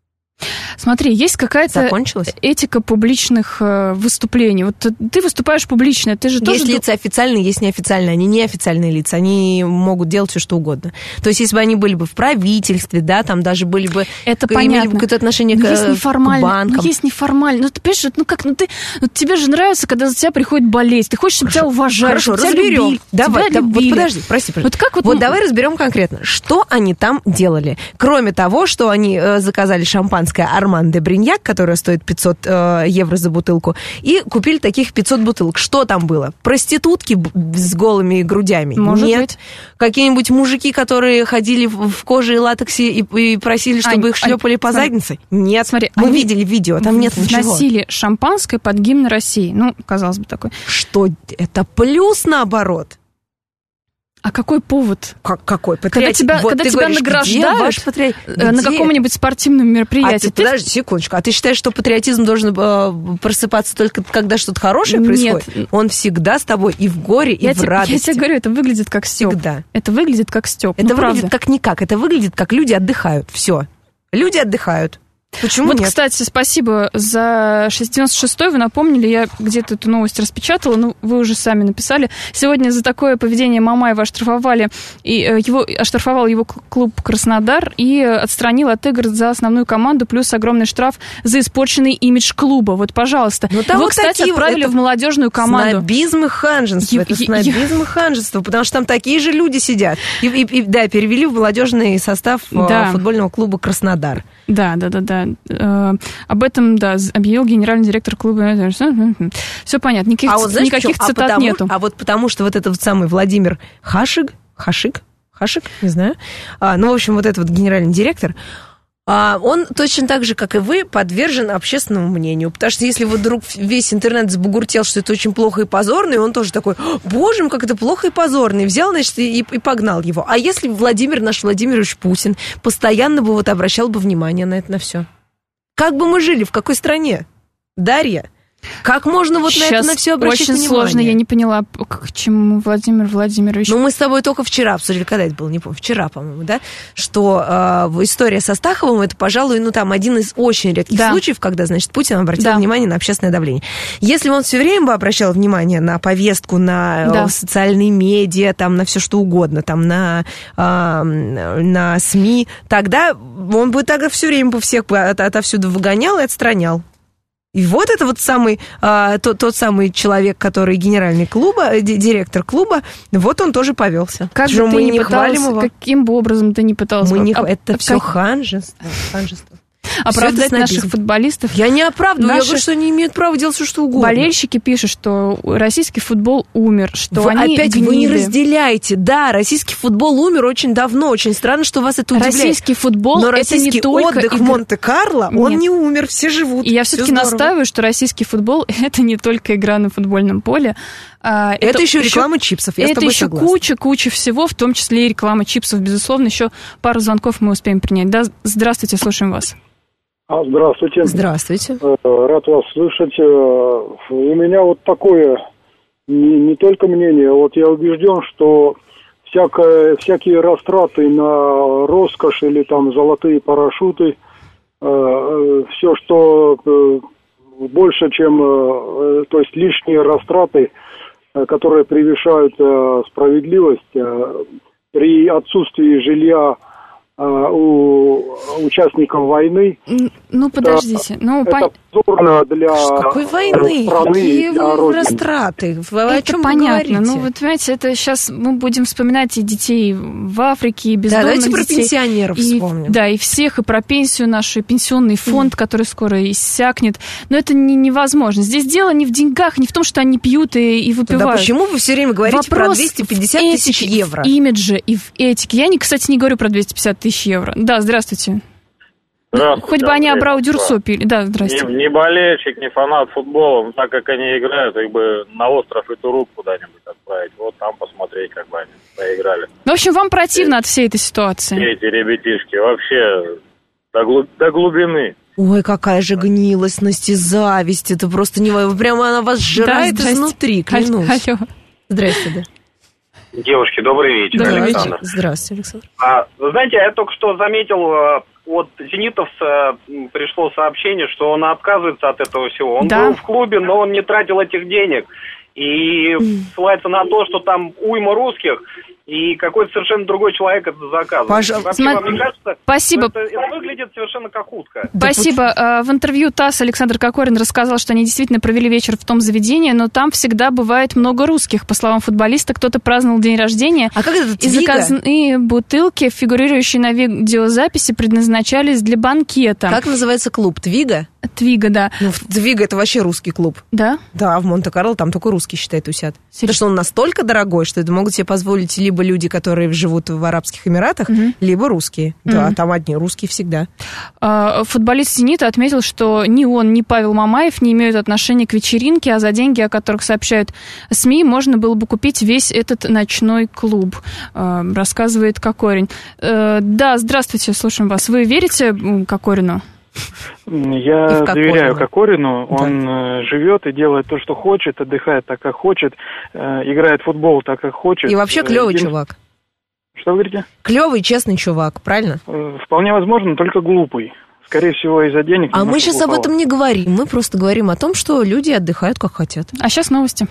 Смотри, есть какая-то этика публичных выступлений. Вот ты выступаешь публично, ты же тоже... Есть лица официальные, есть неофициальные. Они неофициальные лица, они могут делать все, что угодно. То есть, если бы они были бы в правительстве, да, там даже были бы... Это понятно. Имели бы какое-то отношение к банкам. Есть неформально. Ты понимаешь, тебе же нравится, когда за тебя приходит болеть. Ты хочешь, чтобы тебя уважали, Хорошо, чтобы разберем. Давай, вот подожди, прости, пожалуйста. Вот давай разберем конкретно, что они там делали. Кроме того, что они заказали шампанское Арман де Бриньяк, которое стоит 500 евро за бутылку, и купили таких 500 бутылок. Что там было? Проститутки с голыми грудями? Может Нет. быть. Какие-нибудь мужики, которые ходили в коже и латексе и просили, чтобы их шлепали по заднице? Нет. Смотри, мы видели видео, там нет ничего. Носили шампанское под гимн России. Казалось бы, такой. Что? Это плюс наоборот. А какой повод? Какой? Когда тебя награждают на каком-нибудь спортивном мероприятии. Подожди секундочку. А ты считаешь, что патриотизм должен просыпаться только когда что-то хорошее происходит? Нет. Он всегда с тобой и в горе, и в радости. Я тебе говорю, это выглядит как стёб. Всегда. Это выглядит как стёб. Это выглядит как никак. Это выглядит как люди отдыхают. Все. Люди отдыхают. Почему нет? Кстати, спасибо за 96-й. Вы напомнили, я где-то эту новость распечатала, но вы уже сами написали. Сегодня за такое поведение Мамаева оштрафовал его клуб «Краснодар» и отстранил от игр за основную команду, плюс огромный штраф за испорченный имидж клуба. Вот, пожалуйста. Его, кстати, отправили в молодежную команду. Снобизм и ханжество. Это снобизм и ханжество, потому что там такие же люди сидят. Да, перевели в молодежный состав футбольного клуба «Краснодар». Да. Об этом, объявил генеральный директор клуба. Все понятно, никаких цитат нету. А вот потому что вот этот вот самый Владимир Хашик, не знаю. В общем, вот этот вот генеральный директор, он точно так же, как и вы, подвержен общественному мнению. Потому что если вдруг весь интернет забугуртел, что это очень плохо и позорно, и он тоже такой, боже мой, как это плохо и позорно, и взял, значит, и погнал его. А если наш Владимирович Путин постоянно бы обращал бы внимание на это, на все? Как бы мы жили, в какой стране? Дарья, как можно на это на все обращать внимание? Очень сложно, я не поняла, к чему Владимир Владимирович. Мы с тобой только вчера обсудили, когда это было, не помню, вчера, по-моему, да, что история со Астаховым, это, пожалуй, там один из очень редких случаев, когда, значит, Путин обратил внимание на общественное давление. Если бы он все время бы обращал внимание на повестку, на социальные медиа, там, на все что угодно, там, на СМИ, тогда он бы тогда все время бы всех отовсюду выгонял и отстранял. И вот это вот тот самый человек, который генеральный клуба, директор клуба, вот он тоже повелся. Как же мы не хвалим его? Каким бы образом ты не пытался? Это все ханжество. Оправдать наших футболистов. Я не оправдываю, я говорю, что они имеют право делать все, что угодно. Болельщики пишут, что российский футбол умер, что они опять гниды. Вы не разделяете. Да, российский футбол умер очень давно. Очень странно, что вас это удивляет. Российский футбол, но это не только отдых в Монте-Карло, он не умер, все живут. И я все-таки настаиваю, что российский футбол это не только игра на футбольном поле. Это еще реклама чипсов, я с тобой согласна. Это еще куча всего, в том числе и реклама чипсов, безусловно. Еще пару звонков мы успеем принять. Да, здравствуйте, слушаем вас. Здравствуйте. Здравствуйте. Рад вас слышать. У меня вот такое не только мнение. Вот я убежден, что всякие растраты на роскошь или там золотые парашюты, все, что больше, чем, то есть лишние растраты, которые превышают справедливость, при отсутствии жилья у участников войны. Ну, подождите. Это позорно для какой войны? Страны, какие растраты? О чем понятно. Вы ну, вот понимаете, это сейчас мы будем вспоминать и детей в Африке, и бездомных детей. Да, давайте про пенсионеров вспомним. Да, и всех, и про пенсию нашу, и пенсионный фонд, который скоро иссякнет. Но это невозможно. Здесь дело не в деньгах, не в том, что они пьют и выпивают. Да почему вы все время говорите про 250 тысяч евро? В имидже и в этике. Я, кстати, не говорю про 250 тысяч евро. Да, здравствуйте. Хоть бы они Абрау Дюрсо пили. Да, здрасте. Не болельщик, не фанат футбола, но так как они играют, их бы на остров Итурук куда-нибудь отправить. Вот там посмотреть, как бы они поиграли. В общем, вам противно от всей этой ситуации? Эти ребятишки вообще до глубины. Ой, какая же гнилостность и зависть. Это просто не... Прямо она вас сжирает изнутри, клянусь. Алло. Здрасте, да. Девушки, добрый вечер, Александр. Здравствуйте, Александр. Вы знаете, я только что заметил, от зенитовца пришло сообщение, что он отказывается от этого всего. Он был в клубе, но он не тратил этих денег. И ссылается на то, что там уйма русских, и какой-то совершенно другой человек это заказывает. Пожалуйста. Мне кажется, спасибо. Это выглядит совершенно как утка. Спасибо. В интервью ТАСС Александр Кокорин рассказал, что они действительно провели вечер в том заведении, но там всегда бывает много русских. По словам футболиста, кто-то праздновал день рождения. А как это и заказные бутылки, фигурирующие на видеозаписи, предназначались для банкета. Как называется клуб? Твига? Твига, да. Ну, Твига — это вообще русский клуб. Да? Да, в Монте-Карло там только русские, считай, тусят. Потому что он настолько дорогой, что это могут себе позволить либо люди, которые живут в Арабских Эмиратах, либо русские. Да, там одни русские всегда. Футболист «Зенита» отметил, что ни он, ни Павел Мамаев не имеют отношения к вечеринке, а за деньги, о которых сообщают СМИ, можно было бы купить весь этот ночной клуб, рассказывает Кокорин. Да, здравствуйте, слушаем вас. Вы верите Кокорину? Я доверяю Кокорину, он живет и делает то, что хочет, отдыхает так, как хочет, играет в футбол так, как хочет. И вообще клевый чувак. Что вы говорите? Клевый, честный чувак, правильно? Вполне возможно, только глупый. Скорее всего, из-за денег. А мы сейчас об этом не говорим, мы просто говорим о том, что люди отдыхают как хотят. А сейчас новости.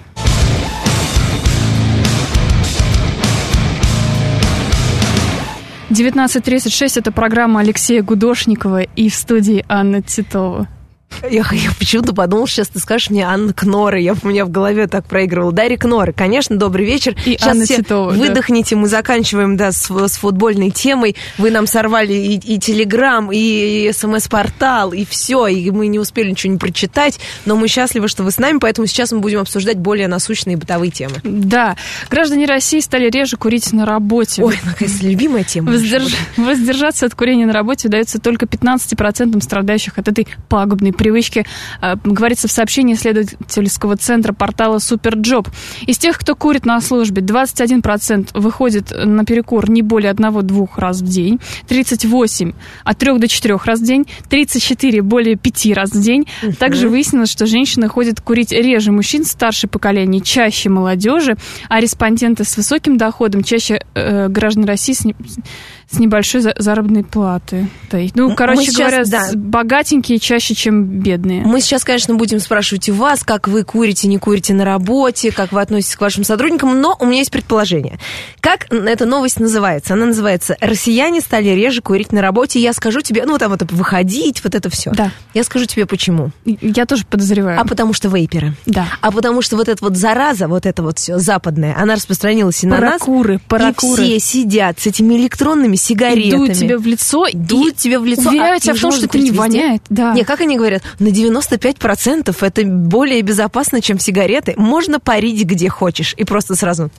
— 19:36, это программа Алексея Гудошникова, и в студии Анна Титова. Я почему-то подумала, сейчас ты скажешь мне Анна Кнора. У меня в голове так проигрывала. Дарья Кнора, конечно, добрый вечер. И сейчас Анна все Титова, выдохните, мы заканчиваем, да, с футбольной темой. Вы нам сорвали и Телеграм, и СМС-портал, и все, и мы не успели ничего не прочитать, но мы счастливы, что вы с нами, поэтому сейчас мы будем обсуждать более насущные бытовые темы. Да, граждане России стали реже курить на работе. Ой, наконец, любимая тема. Воздержаться от курения на работе удается только 15% страдающих от этой пагубной привычки, говорится в сообщении исследовательского центра портала Суперджоп. Из тех, кто курит на службе, 21% выходит на перекур не более 1-2 раз в день, 38% от 3 до 4 раз в день, 34% более 5 раз в день. Также выяснилось, что женщины ходят курить реже мужчин старшего поколения, чаще молодежи, а респонденты с высоким доходом чаще граждан России с небольшой заработной платы. Ну, короче говоря, богатенькие чаще, чем бедные. Мы сейчас, конечно, будем спрашивать у вас, как вы курите, не курите на работе, как вы относитесь к вашим сотрудникам, но у меня есть предположение. Как эта новость называется? Она называется «Россияне стали реже курить на работе». Я скажу тебе, ну, там это выходить, вот это все. Да. Я скажу тебе, почему. Я тоже подозреваю. А потому что вейперы. Да. А потому что вот эта вот зараза, вот это вот все западное, она распространилась и на нас. Паракуры. И все сидят с этими электронными сигаретами. Дуют тебе в лицо. Уверяют тебя в том, что это не воняет. Да. Не, как они говорят, на 95% это более безопасно, чем сигареты. Можно парить где хочешь. И просто сразу...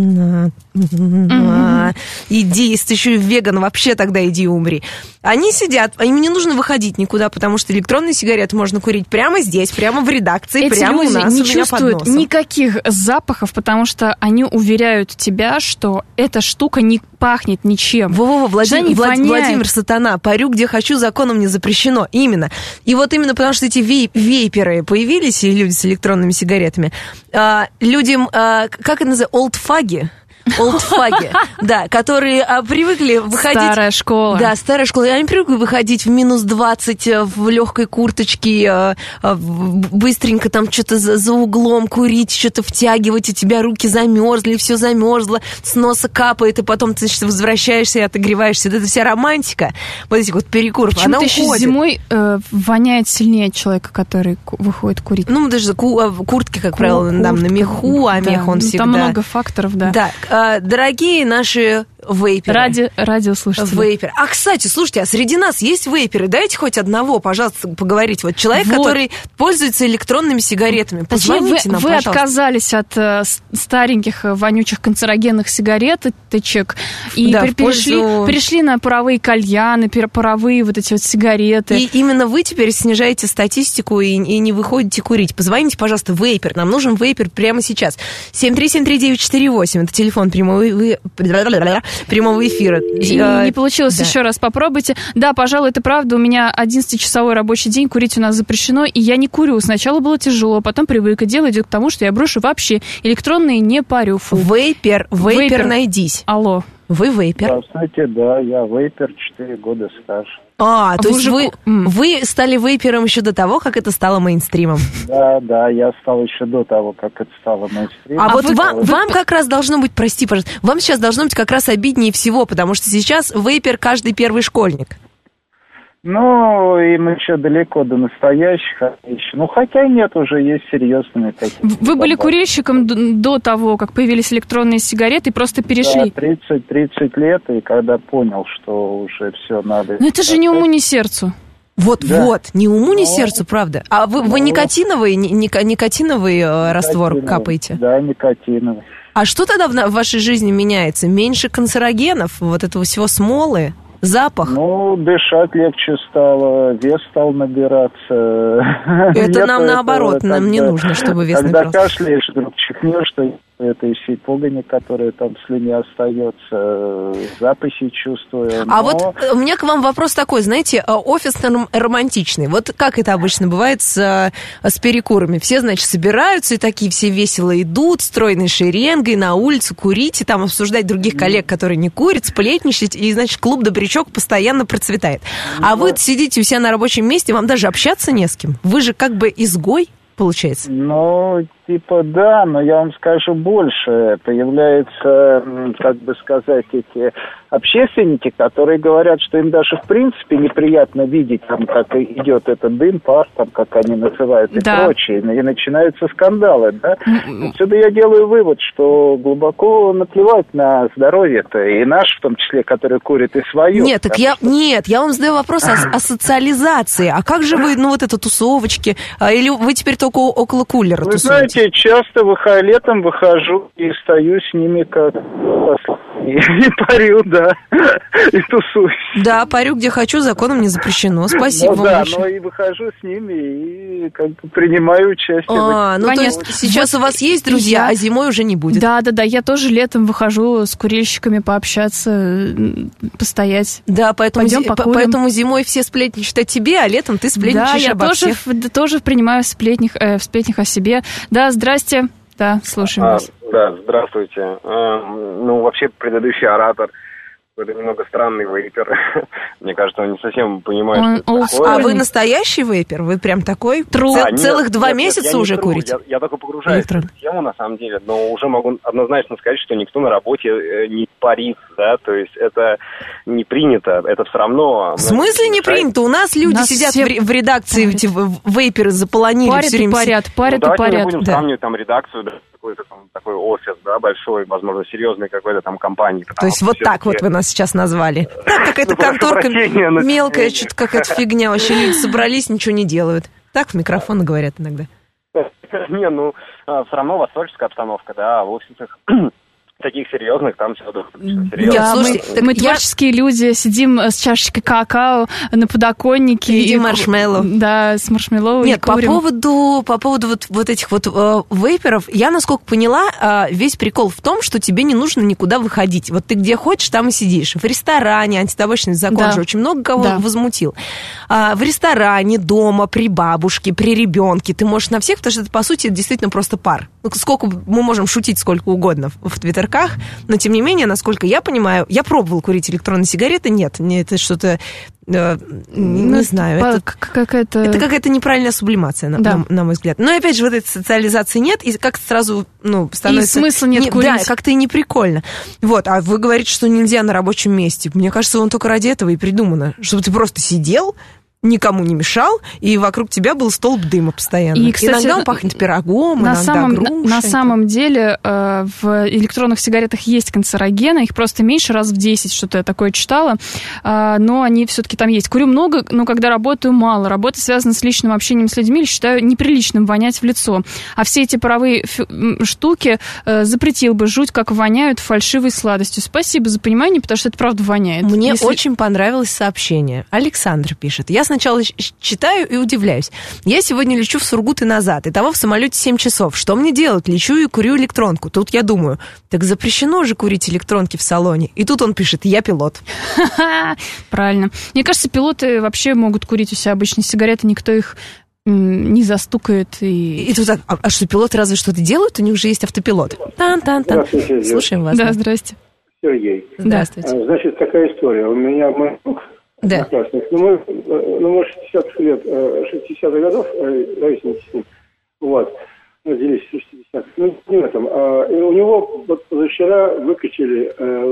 Иди, если ты еще и веган, вообще тогда иди умри. Они сидят, им не нужно выходить никуда, потому что электронные сигареты можно курить прямо здесь, прямо в редакции, эти прямо люди у нас, не у меня чувствуют под носом. никаких запахов, потому что они уверяют тебя, что эта штука не пахнет ничем. Владимир Сатана, парю где хочу, законом не запрещено. Именно. И вот именно потому, что эти вейперы появились, и люди с электронными сигаретами, людям, как это называется, олдфаги. олдфаги, да, которые привыкли выходить... Старая школа. Да, старая школа. Они привыкли выходить в минус 20 в легкой курточке, быстренько там что-то за углом курить, что-то втягивать, у тебя руки замерзли, все замерзло, с носа капает, и потом ты возвращаешься и отогреваешься. Вот эта вся романтика, вот этих вот перекуров, она уходит. Почему-то еще зимой воняет сильнее человека, который выходит курить. Ну, даже куртки, как правило, там на меху, а мех он всегда... Там много факторов, да. Да, дорогие наши вейперы. Радиослушатели. Вейпер. А, кстати, слушайте, а среди нас есть вейперы? Дайте хоть одного, пожалуйста, поговорить. Вот человек, который пользуется электронными сигаретами. Позвоните нам, пожалуйста. Вы отказались от стареньких, вонючих, канцерогенных сигареточек и перешли на паровые кальяны, паровые вот эти вот сигареты. И именно вы теперь снижаете статистику и не выходите курить. Позвоните, пожалуйста, вейпер. Нам нужен вейпер прямо сейчас. 7373948. Это телефон прямого эфира. Не получилось, еще раз попробуйте. Да, пожалуй, это правда. У меня 11-часовой рабочий день, курить у нас запрещено, и я не курю. Сначала было тяжело, потом привык. И дело идет к тому, что я брошу вообще электронные, не парю. Вейпер, найдись. Алло. Вы вейпер? Здравствуйте, да, я вейпер, 4 года стаж. То есть вы стали вейпером еще до того, как это стало мейнстримом? Да, я стал еще до того, как это стало мейнстримом. Вам как раз должно быть, прости, пожалуйста, вам сейчас должно быть как раз обиднее всего, потому что сейчас вейпер каждый первый школьник. Ну, им еще далеко до настоящих. Хотя нет, уже есть серьезные такие. Вы были курильщиком до того, как появились электронные сигареты, и просто перешли? Да, 30 лет, и когда понял, что уже все надо... Но это же ни уму, ни сердцу. Вот, ни уму, ни сердцу, правда. А вы никотиновый раствор капаете? Да, никотиновый. А что тогда в вашей жизни меняется? Меньше канцерогенов, вот этого всего смолы? Запах? Дышать легче стало, вес стал набираться. Это нам наоборот, нам не нужно, чтобы вес набирался. Когда кашляешь, вдруг чихнешь, что этой всей погони, которая там в слюне остается, запахи чувствую. Вот у меня к вам вопрос такой, знаете, офисно-романтичный. Вот как это обычно бывает с перекурами? Все, значит, собираются и такие все весело идут, стройной шеренгой на улицу курить и там обсуждать других коллег, которые не курят, сплетничать, и, значит, клуб «Добрячок» постоянно процветает. А вы сидите у себя на рабочем месте, вам даже общаться не с кем. Вы же как бы изгой, получается. Да, но я вам скажу больше. Появляются, эти общественники, которые говорят, что им даже в принципе неприятно видеть, там, как идет этот дым, пар, там, как они называют, и прочее. И начинаются скандалы, да. Отсюда я делаю вывод, что глубоко наплевать на здоровье-то, и наш, в том числе, который курит, и свое. Я вам задаю вопрос о социализации. А как же вы, это тусовочки? Или вы теперь только около кулера тусуете? Вы знаете, часто летом выхожу и стою с ними как и парю, да, и тусуюсь. Да, парю где хочу, законом не запрещено. Спасибо вам большое. Но и выхожу с ними и принимаю участие. То есть сейчас у вас есть друзья, а зимой уже не будет. Да, я тоже летом выхожу с курильщиками пообщаться, постоять. Да, поэтому зимой все сплетничают о тебе, а летом ты сплетничаешь обо всех. Да, я тоже принимаю в сплетнях о себе. Да, здрасте. Да, слушаем вас. Да, здравствуйте. Вообще, предыдущий оратор это немного странный вейпер. Мне кажется, он не совсем понимает, что это такое. А вы настоящий вейпер? Вы прям такой? Целых 2 месяца уже курите? Я только погружаюсь в эту тему, на самом деле, но уже могу однозначно сказать, что никто на работе не парит, да, то есть это не принято, это все равно... В смысле не принято? У нас люди сидят в редакции, эти вейперы заполонили все время. Парят. Давайте не будем сравнивать там редакцию, да, какой-то там такой офис, да, большой, возможно, серьезной какой-то там компании. То есть вот так вот вы нас сейчас назвали. Так, какая-то конторка мелкая, что-то какая-то фигня. Вообще люди собрались, ничего не делают. Так в микрофон говорят иногда. Все равно восторженская обстановка, да, в офисах таких серьезных, там все серьезно. Мы творческие люди, сидим с чашечкой какао на подоконнике. Едим маршмеллоу. Да, с маршмеллоу. Нет, по поводу вот этих вот вейперов, я, насколько поняла, весь прикол в том, что тебе не нужно никуда выходить. Вот ты где хочешь, там и сидишь. В ресторане антитабачный закон же очень много кого возмутил. В ресторане, дома, при бабушке, при ребенке. Ты можешь на всех, потому что это, по сути, действительно просто пар. сколько мы можем шутить сколько угодно в твиттерках, но тем не менее, насколько я понимаю, я пробовала курить электронные сигареты, нет, это что-то... Не знаю, это какая-то неправильная сублимация, на мой взгляд. Но опять же, вот этой социализации нет, и как-то сразу становится... И смысла нет курить. Да, как-то и не прикольно. Вот, а вы говорите, что нельзя на рабочем месте. Мне кажется, он только ради этого и придумано, чтобы ты просто сидел, никому не мешал, и вокруг тебя был столб дыма постоянно. И, кстати, иногда он пахнет пирогом, иногда грушей. На самом деле в электронных сигаретах есть канцерогены, их просто меньше, раз в 10, что-то я такое читала, но они все-таки там есть. Курю много, но когда работаю, мало. Работа связана с личным общением с людьми, считаю неприличным вонять в лицо. А все эти паровые штуки запретил бы, жуть, как воняют фальшивой сладостью. Спасибо за понимание, потому что это правда воняет. Мне очень понравилось сообщение. Александр пишет. Я сначала читаю и удивляюсь. Я сегодня лечу в Сургут и назад. Итого в самолете 7 часов. Что мне делать? Лечу и курю электронку. Тут я думаю, так запрещено же курить электронки в салоне. И тут он пишет, я пилот. Правильно. Мне кажется, пилоты вообще могут курить у себя обычные сигареты, никто их не застукает. И тут, а что, пилоты разве что-то делают? У них уже есть автопилот. Тан-тан-тан. Слушаем вас. Да, здрасте. Сергей. Здравствуйте. Значит, такая история. У меня мой друг, одноклассник, мы 60-х лет, 60-х годов, ровесники с ним, вот, родились в 60-х, не в этом. И у него вот позавчера вытянули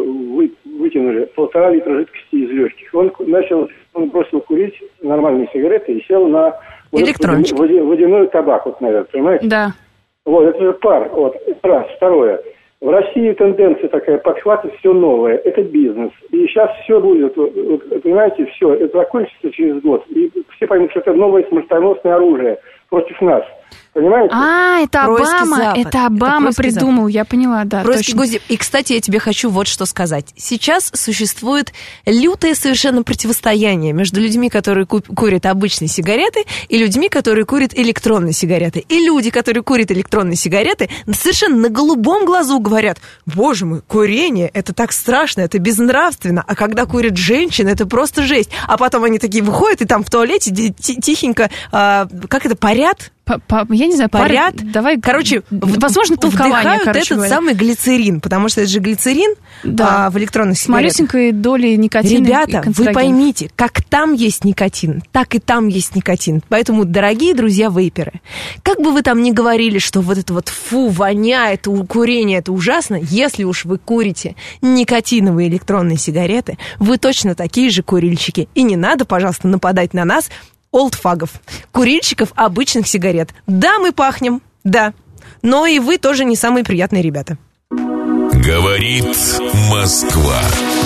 1,5 литра жидкости из легких. Он бросил курить нормальные сигареты и сел на водяной табак, вот, наверное, понимаете? Да. Вот, это же пар, вот, раз. Второе. В России тенденция такая, подхватывать все новое. Это бизнес. И сейчас все будет, понимаете, все, это закончится через год. И все поймут, что это новое смертоносное оружие против нас. Понимаете? Это Обама придумал, я поняла, да. И, кстати, я тебе хочу вот что сказать. Сейчас существует лютое совершенно противостояние между людьми, которые курят обычные сигареты, и людьми, которые курят электронные сигареты. И люди, которые курят электронные сигареты, совершенно на голубом глазу говорят, боже мой, курение, это так страшно, это безнравственно, а когда курят женщины, это просто жесть. А потом они такие выходят, и там в туалете тихенько, как это, парят? Я не знаю, парят. Давай, возможно, толкование, вдыхают этот самый глицерин, потому что это же глицерин в электронных сигаретах. С малюсенькой долей никотина. Ребята, вы поймите, как там есть никотин, так и там есть никотин. Поэтому, дорогие друзья вейперы, как бы вы там ни говорили, что вот это вот воняет, курение, это ужасно, если уж вы курите никотиновые электронные сигареты, вы точно такие же курильщики. И не надо, пожалуйста, нападать на нас, олдфагов, курильщиков обычных сигарет. Да, мы пахнем, да, но и вы тоже не самые приятные ребята. Говорит Москва.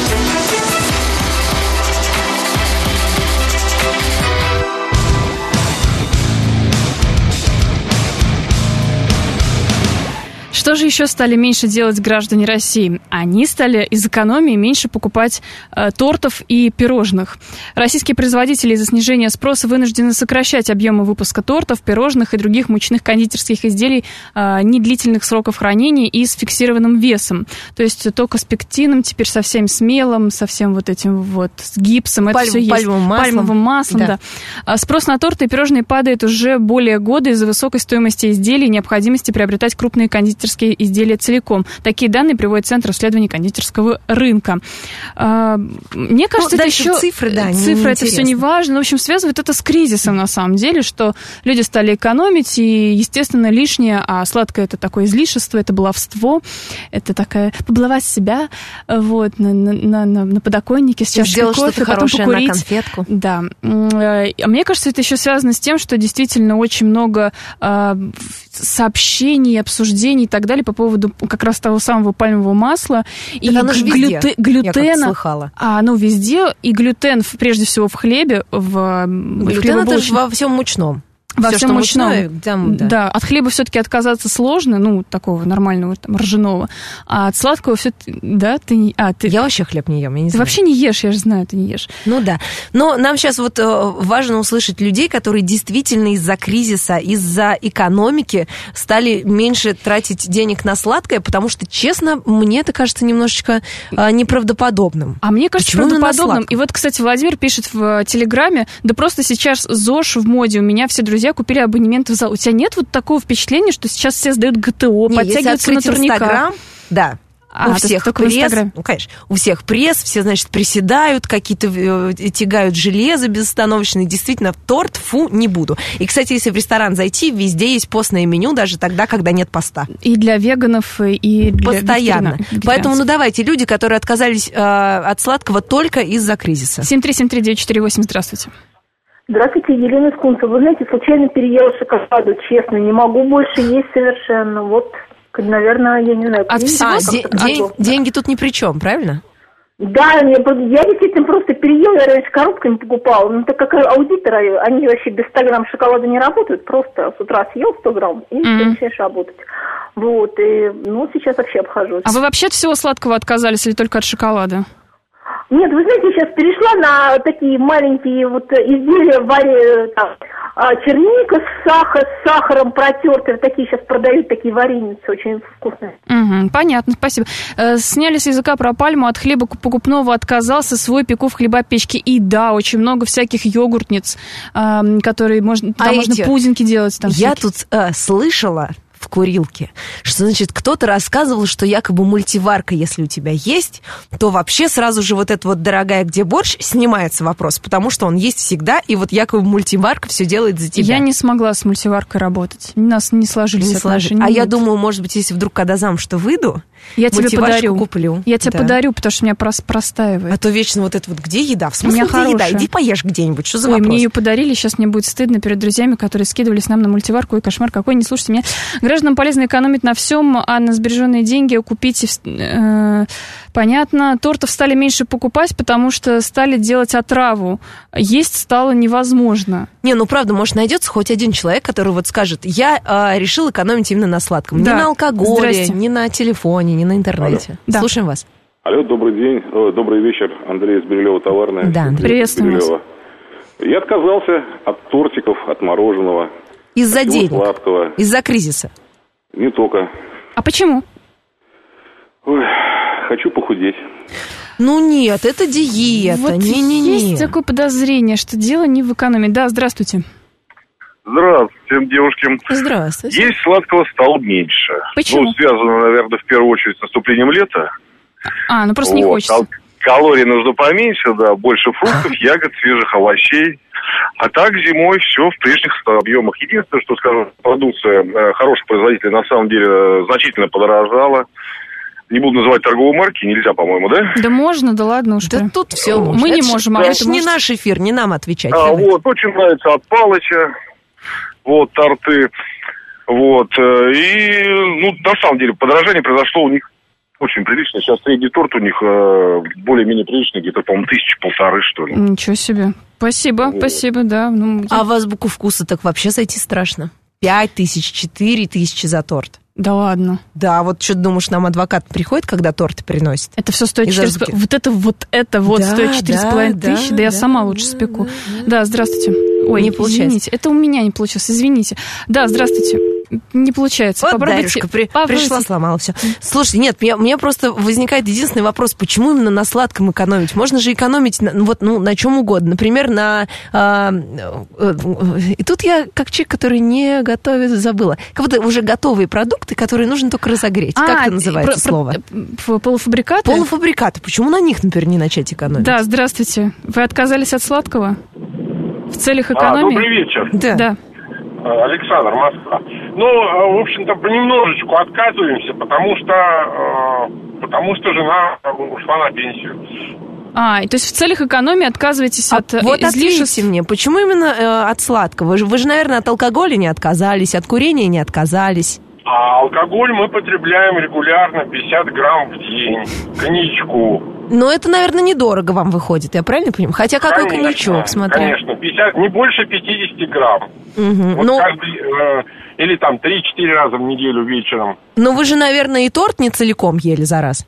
Что же еще стали меньше делать граждане России? Они стали из экономии меньше покупать тортов и пирожных. Российские производители из-за снижения спроса вынуждены сокращать объемы выпуска тортов, пирожных и других мучных кондитерских изделий недлительных сроков хранения и с фиксированным весом. То есть только с пектином, теперь со всем смелым, со всем вот этим вот, с гипсом. Это все есть. Пальмовым маслом, да. Спрос на торты и пирожные падает уже более года из-за высокой стоимости изделий и необходимости приобретать крупные кондитерские изделия целиком. Такие данные приводит Центр исследований кондитерского рынка. Мне кажется, это еще... Цифры, это все не важно. В общем, связывает это с кризисом, на самом деле, что люди стали экономить, и, естественно, лишнее, а сладкое это такое излишество, это баловство, это такая поблавать себя вот, на подоконнике с чашкой кофе, потом покурить. На конфетку. Да. Мне кажется, это еще связано с тем, что действительно очень много сообщений, обсуждений и так далее по поводу как раз того самого пальмового масла и глютена. Слыхала. Оно везде, и глютен, прежде всего, в хлебе, глютен это же во всем мучном. Во всем мучном. Да, от хлеба все-таки отказаться сложно, такого нормального, там, ржаного. А от сладкого все-таки, да, ты... Я вообще хлеб не ем, я не знаю. Ты вообще не ешь, я же знаю, ты не ешь. Ну да. Но нам сейчас вот важно услышать людей, которые действительно из-за кризиса, из-за экономики стали меньше тратить денег на сладкое, потому что, честно, мне это кажется немножечко неправдоподобным. А мне кажется правдоподобным. И вот, кстати, Владимир пишет в Телеграме, да просто сейчас ЗОЖ в моде, у меня все друзья друзья купили абонемент в зал. У тебя нет вот такого впечатления, что сейчас все сдают ГТО, подтягиваются на турниках? Да. У всех пресс, ну, конечно, у всех пресс, все, значит, приседают, какие-то тягают железо безостановочно. Действительно, торт, не буду. И, кстати, если в ресторан зайти, везде есть постное меню, даже тогда, когда нет поста. И для веганов, и для постоянно. Поэтому, давайте, люди, которые отказались от сладкого только из-за кризиса. 7373948, здравствуйте. Здравствуйте, Елена из Кунца. Вы знаете, случайно переела шоколаду, честно, не могу больше есть совершенно, вот... Наверное, я не знаю. Деньги тут ни при чем, правильно? Да, я действительно просто переела, я раньше коробками покупала, но так как аудиторы, они вообще без 100 грамм шоколада не работают, просто с утра съел 100 грамм и начинаешь работать. Вот, и, сейчас вообще обхожусь. А вы вообще от всего сладкого отказались или только от шоколада? Нет, вы знаете, сейчас перешла на такие маленькие вот изделия, черника с сахаром протертые, такие сейчас продают, такие вареницы, очень вкусные. Понятно, спасибо. Сняли с языка про пальму, от хлеба покупного отказался, свой пеку в хлебопечке. И да, очень много всяких йогуртниц, которые можно пудинги делать. Там я тут слышала в курилке, что, значит, кто-то рассказывал, что якобы мультиварка, если у тебя есть, то вообще сразу же вот эта вот дорогая «Где борщ?» снимается вопрос, потому что он есть всегда, и вот якобы мультиварка все делает за тебя. Я не смогла с мультиваркой работать. У нас не сложились отношения. А я думаю, может быть, если вдруг когда замуж-то выйду, я тебе подарю. Куплю. Я тебе подарю, потому что меня простаивает. А то вечно вот это вот «Где еда?» В смысле, где еда? Иди поешь где-нибудь. Что за вопрос? Мне ее подарили, сейчас мне будет стыдно перед друзьями, которые скидывались нам на мультиварку. Ой, кошмар какой, не слушайте меня. Гражданам полезно экономить на всем, а на сбереженные деньги купите... Понятно. Тортов стали меньше покупать, потому что стали делать отраву. Есть стало невозможно. Правда, может, найдется хоть один человек, который вот скажет, я решил экономить именно на сладком. Да. Не на алкоголе, не на телефоне, не на интернете. Да. Слушаем вас. Алло, добрый день, добрый вечер. Андрей из Бирюлева-Товарная. Да, Андрей. Приветствую вас. Я отказался от тортиков, от мороженого. Из-за денег? Сладкого. Из-за кризиса? Не только. А почему? Ой, хочу похудеть. Нет, это диета. Вот есть такое подозрение, что дело не в экономии. Да, здравствуйте. Здравствуйте, девушки. Здравствуйте. Есть сладкого стало меньше. Почему? Связано, наверное, в первую очередь с наступлением лета. Просто не хочется. Калорий нужно поменьше, да, больше фруктов, ягод, свежих овощей. А так зимой все в прежних объемах. Единственное, что скажу, продукция хороших производителей на самом деле значительно подорожала. Не буду называть торговые марки, нельзя, по-моему, да? Да можно, да ладно уж. Да тут все можно. Мы не можем. Это не наш эфир, не нам отвечать. Очень нравится от Палыча, торты. И, на самом деле, подорожание произошло у них очень прилично. Сейчас средний торт у них более-менее приличный, где-то, по-моему, 1000-1500, что ли. Ничего себе. Спасибо, спасибо, да. А в азбуку вкуса так вообще зайти страшно. 5000, 4000 за торт. Да ладно. Да, вот что ты думаешь, нам адвокат приходит, когда торты приносит? Это все стоит 4,5. Вот это стоит 4,5 тысячи, да я сама лучше спеку. Да, здравствуйте. Ой, не получается. Извините, это у меня не получилось, извините. Да, здравствуйте. Не получается. Вот Дарюшка пришла, сломала все. Слушай, нет, мне просто возникает единственный вопрос, почему именно на сладком экономить? Можно же экономить на чем угодно. Например, и тут я, как человек, который не готовит, забыла. Как будто уже готовые продукты, которые нужно только разогреть. Как это называется слово? Полуфабрикаты? Полуфабрикаты. Почему на них, например, не начать экономить? Да, здравствуйте. Вы отказались от сладкого? В целях экономии? Добрый вечер. Да. Александр, Москва. В общем-то, понемножечку отказываемся, потому что жена ушла на пенсию. То есть в целях экономии отказываетесь от вот ответьте мне, почему именно от сладкого? Вы же, наверное, от алкоголя не отказались, от курения не отказались. А алкоголь мы потребляем регулярно, 50 грамм в день, коньячку. Но это, наверное, недорого вам выходит, я правильно понимаю? Хотя какой коньячок, смотря. Конечно, 50, не больше 50 грамм. Или там 3-4 раза в неделю вечером. Но вы же, наверное, и торт не целиком ели за раз.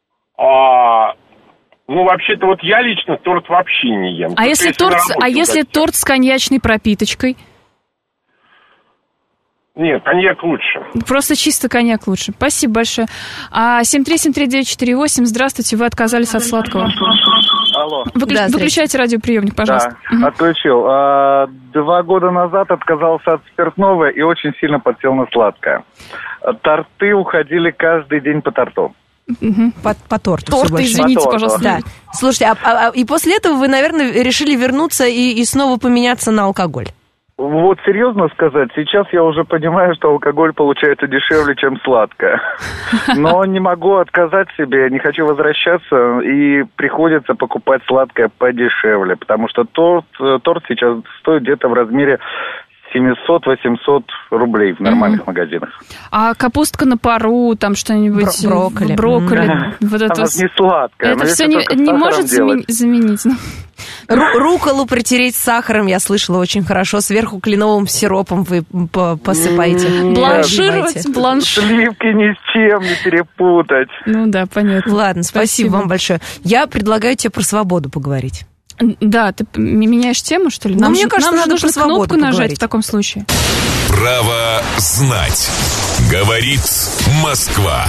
Вообще-то я лично торт вообще не ем. А если торт с коньячной пропиточкой? Нет, коньяк лучше. Просто чисто коньяк лучше. Спасибо большое. 7373948, здравствуйте, вы отказались от сладкого. Алло. Выключайте радиоприемник, пожалуйста. Да, отключил. 2 года назад отказался от спиртного и очень сильно подсел на сладкое. Торты уходили каждый день по торту. По торту. Торты, извините, пожалуйста. Да. Слушайте, и после этого вы, наверное, решили вернуться и снова поменяться на алкоголь? Вот серьезно сказать, сейчас я уже понимаю, что алкоголь получается дешевле, чем сладкое. Но не могу отказать себе, не хочу возвращаться, и приходится покупать сладкое подешевле, потому что торт сейчас стоит где-то в размере 700-800 рублей в нормальных магазинах. А капустка на пару, там что-нибудь... Брокколи. Вот это не сладкое. Это все не может заменить. Рукколу протереть с сахаром, я слышала, очень хорошо. Сверху кленовым сиропом вы посыпаете. Бланшировать. Сливки ни с чем не перепутать. Ну да, понятно. Ладно, спасибо вам большое. Я предлагаю тебе про свободу поговорить. Да, ты меняешь тему, что ли? Мне кажется, надо про свободу кнопку нажать в таком случае. Право знать. Говорит Москва.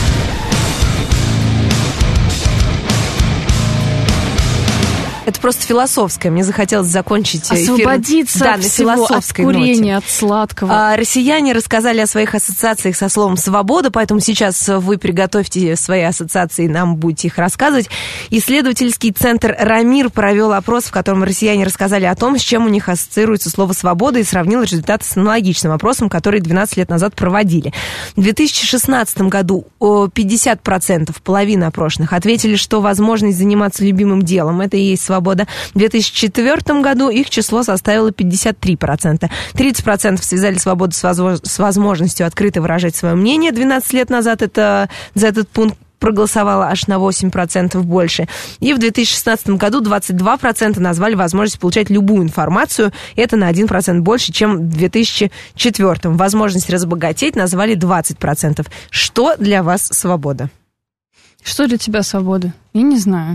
Это просто философское. Мне захотелось закончить эфир. Освободиться от всего, от курения, от сладкого. Россияне рассказали о своих ассоциациях со словом «свобода», поэтому сейчас вы приготовьте свои ассоциации, нам будете их рассказывать. Исследовательский центр «Рамир» провел опрос, в котором россияне рассказали о том, с чем у них ассоциируется слово «свобода», и сравнил результаты с аналогичным опросом, который 12 лет назад проводили. В 2016 году 50%, половина опрошенных, ответили, что возможность заниматься любимым делом – это и есть свобода. В 2004 году их число составило 53%. 30% связали свободу с возможностью открыто выражать свое мнение. 12 лет назад за этот пункт проголосовало аж на 8% больше. И в 2016 году 22% назвали возможность получать любую информацию. Это на 1% больше, чем в 2004. Возможность разбогатеть назвали 20%. Что для вас свобода? Что для тебя свобода? Я не знаю.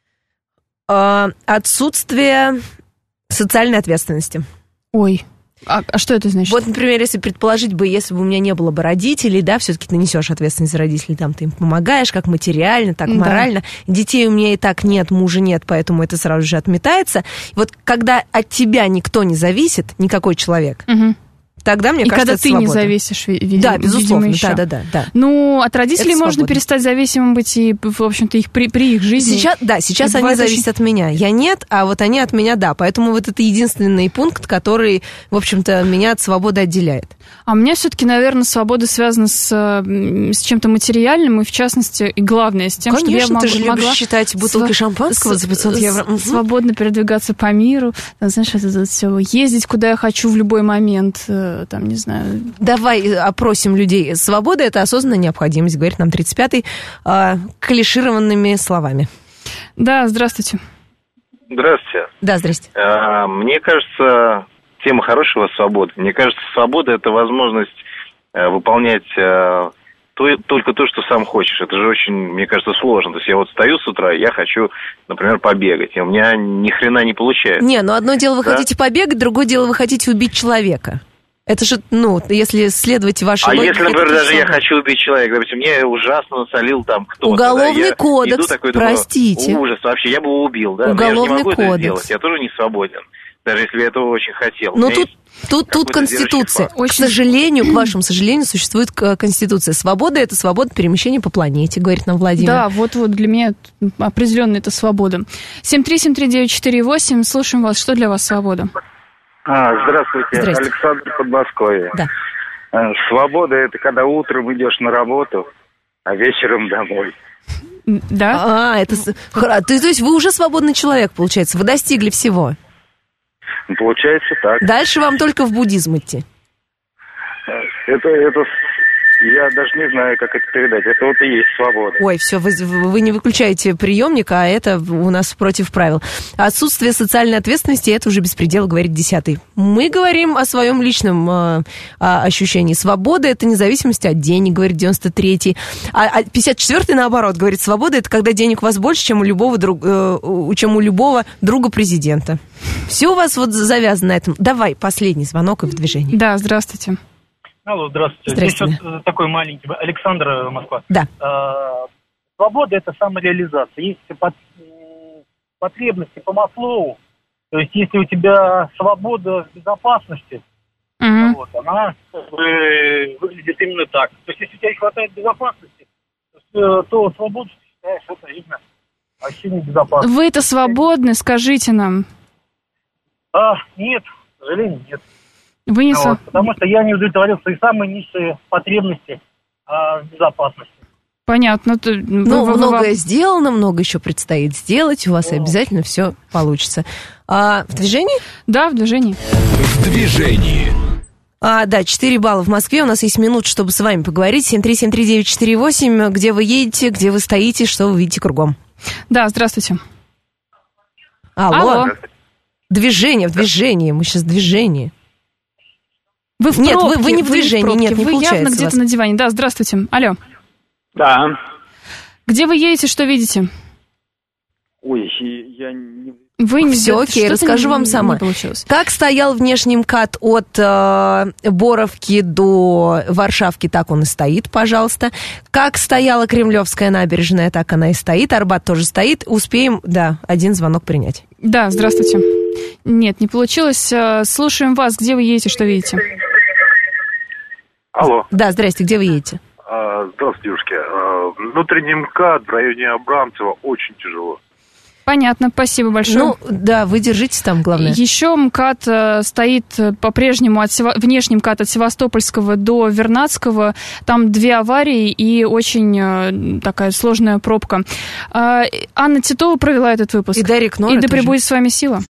Отсутствие социальной ответственности. Ой, а что это значит? Вот, например, если предположить бы, если бы у меня не было бы родителей, да, все-таки ты несешь ответственность за родителей, там ты им помогаешь, как материально, так морально. Да. Детей у меня и так нет, мужа нет, поэтому это сразу же отметается. Вот когда от тебя никто не зависит, никакой человек, тогда, мне кажется, это свобода. И когда ты не зависишь, видимо, да, безусловно, еще. Да. Ну, от родителей это можно перестать зависимым быть и, в общем-то, их при их жизни. Сейчас они зависят от меня. Я нет, а вот они от меня, да. Поэтому вот это единственный пункт, который, в общем-то, меня от свободы отделяет. А у меня все-таки, наверное, свобода связана с чем-то материальным, и в частности, и главное, с тем, конечно, что я могла... Конечно, ты же любишь считать бутылкой шампанского за 500 евро. Свободно передвигаться по миру, знаешь, это все, ездить, куда я хочу в любой момент, там, не знаю. Давай опросим людей. Свобода – это осознанная необходимость, говорит нам 35-й, клишированными словами. Да, здравствуйте. Здравствуйте. Да, здрасте. Мне кажется, тема хорошего свободы. Мне кажется, свобода – это возможность выполнять только то, что сам хочешь. Это же очень, мне кажется, сложно. То есть я вот встаю с утра, я хочу, например, побегать, и у меня ни хрена не получается. Но одно дело вы хотите побегать, другое дело вы хотите убить человека. Это же, если следовать вашей логике... если, например, даже я хочу убить человека, допустим, мне ужасно насолил там кто-то. Уголовный кодекс, такой, простите. Думаю, ужас, вообще, я бы его убил, да? Уголовный кодекс. Это сделать, я тоже не свободен, даже если я этого очень хотел. Но тут Конституция. К сожалению, к вашему сожалению, существует Конституция. Свобода – это свобода перемещения по планете, говорит нам Владимир. Да, вот для меня определенно это свобода. 7373948, слушаем вас. Что для вас свобода? Здравствуйте, Александр, Подмосковье. Да. Свобода – это когда утром идешь на работу, а вечером домой. Да? То есть вы уже свободный человек, получается, вы достигли всего. Получается так. Дальше вам только в буддизм идти. Это я даже не знаю, как это передать. Это вот и есть свобода. Ой, все, вы не выключаете приемник, а это у нас против правил. Отсутствие социальной ответственности – это уже беспредел, говорит 10-й. Мы говорим о своем личном ощущении. Свобода – это независимость от денег, говорит 93-й. А 54-й, наоборот, говорит, свобода – это когда денег у вас больше, чем у любого друга президента. Все у вас вот завязано на этом. Давай, последний звонок и в движении. Да, здравствуйте. Алло, здравствуйте. Здесь вот такой маленький, Александр, Москва. Да. Свобода – это самореализация. Есть потребности по Маслоу. То есть, если у тебя свобода в безопасности, вот, она выглядит именно так. То есть, если у тебя не хватает безопасности, то свободу ты считаешь, это именно вообще не безопасно. Вы-то свободны, скажите нам. Нет, к сожалению, нет. Вы не вот, потому что я не удовлетворил свои самые низшие потребности в безопасности. Понятно. Многое сделано, много еще предстоит сделать. У вас обязательно все получится. В движении? Да, в движении. В движении. Да, 4 балла в Москве. У нас есть минут, чтобы с вами поговорить. 7373948. Где вы едете, где вы стоите, что вы видите кругом? Да, здравствуйте. Алло. Движение, в движении. Мы сейчас в движении. Вы в пробке, нет, вы не в движении, нет, не вы получается. Вы явно где-то на диване. Да, здравствуйте. Алло. Да. Где вы едете, что видите? Ой, я не... Вы не все, окей, расскажу вам сама. Как стоял внешний МКАД от Боровки до Варшавки, так он и стоит, пожалуйста. Как стояла Кремлевская набережная, так она и стоит. Арбат тоже стоит. Успеем, да, один звонок принять. Да, здравствуйте. Нет, не получилось. Слушаем вас. Где вы едете, что видите? Алло. Да, здрасте, где вы едете? Здравствуйте, девушки. Внутренний МКАД в районе Абрамцева очень тяжело. Понятно, спасибо большое. Ну, да, вы держитесь там, главное. Еще МКАД стоит по-прежнему, внешний МКАД от Севастопольского до Вернадского. Там 2 аварии и очень такая сложная пробка. Анна Титова провела этот выпуск. И Дарик Нора. И да пребудет с вами сила.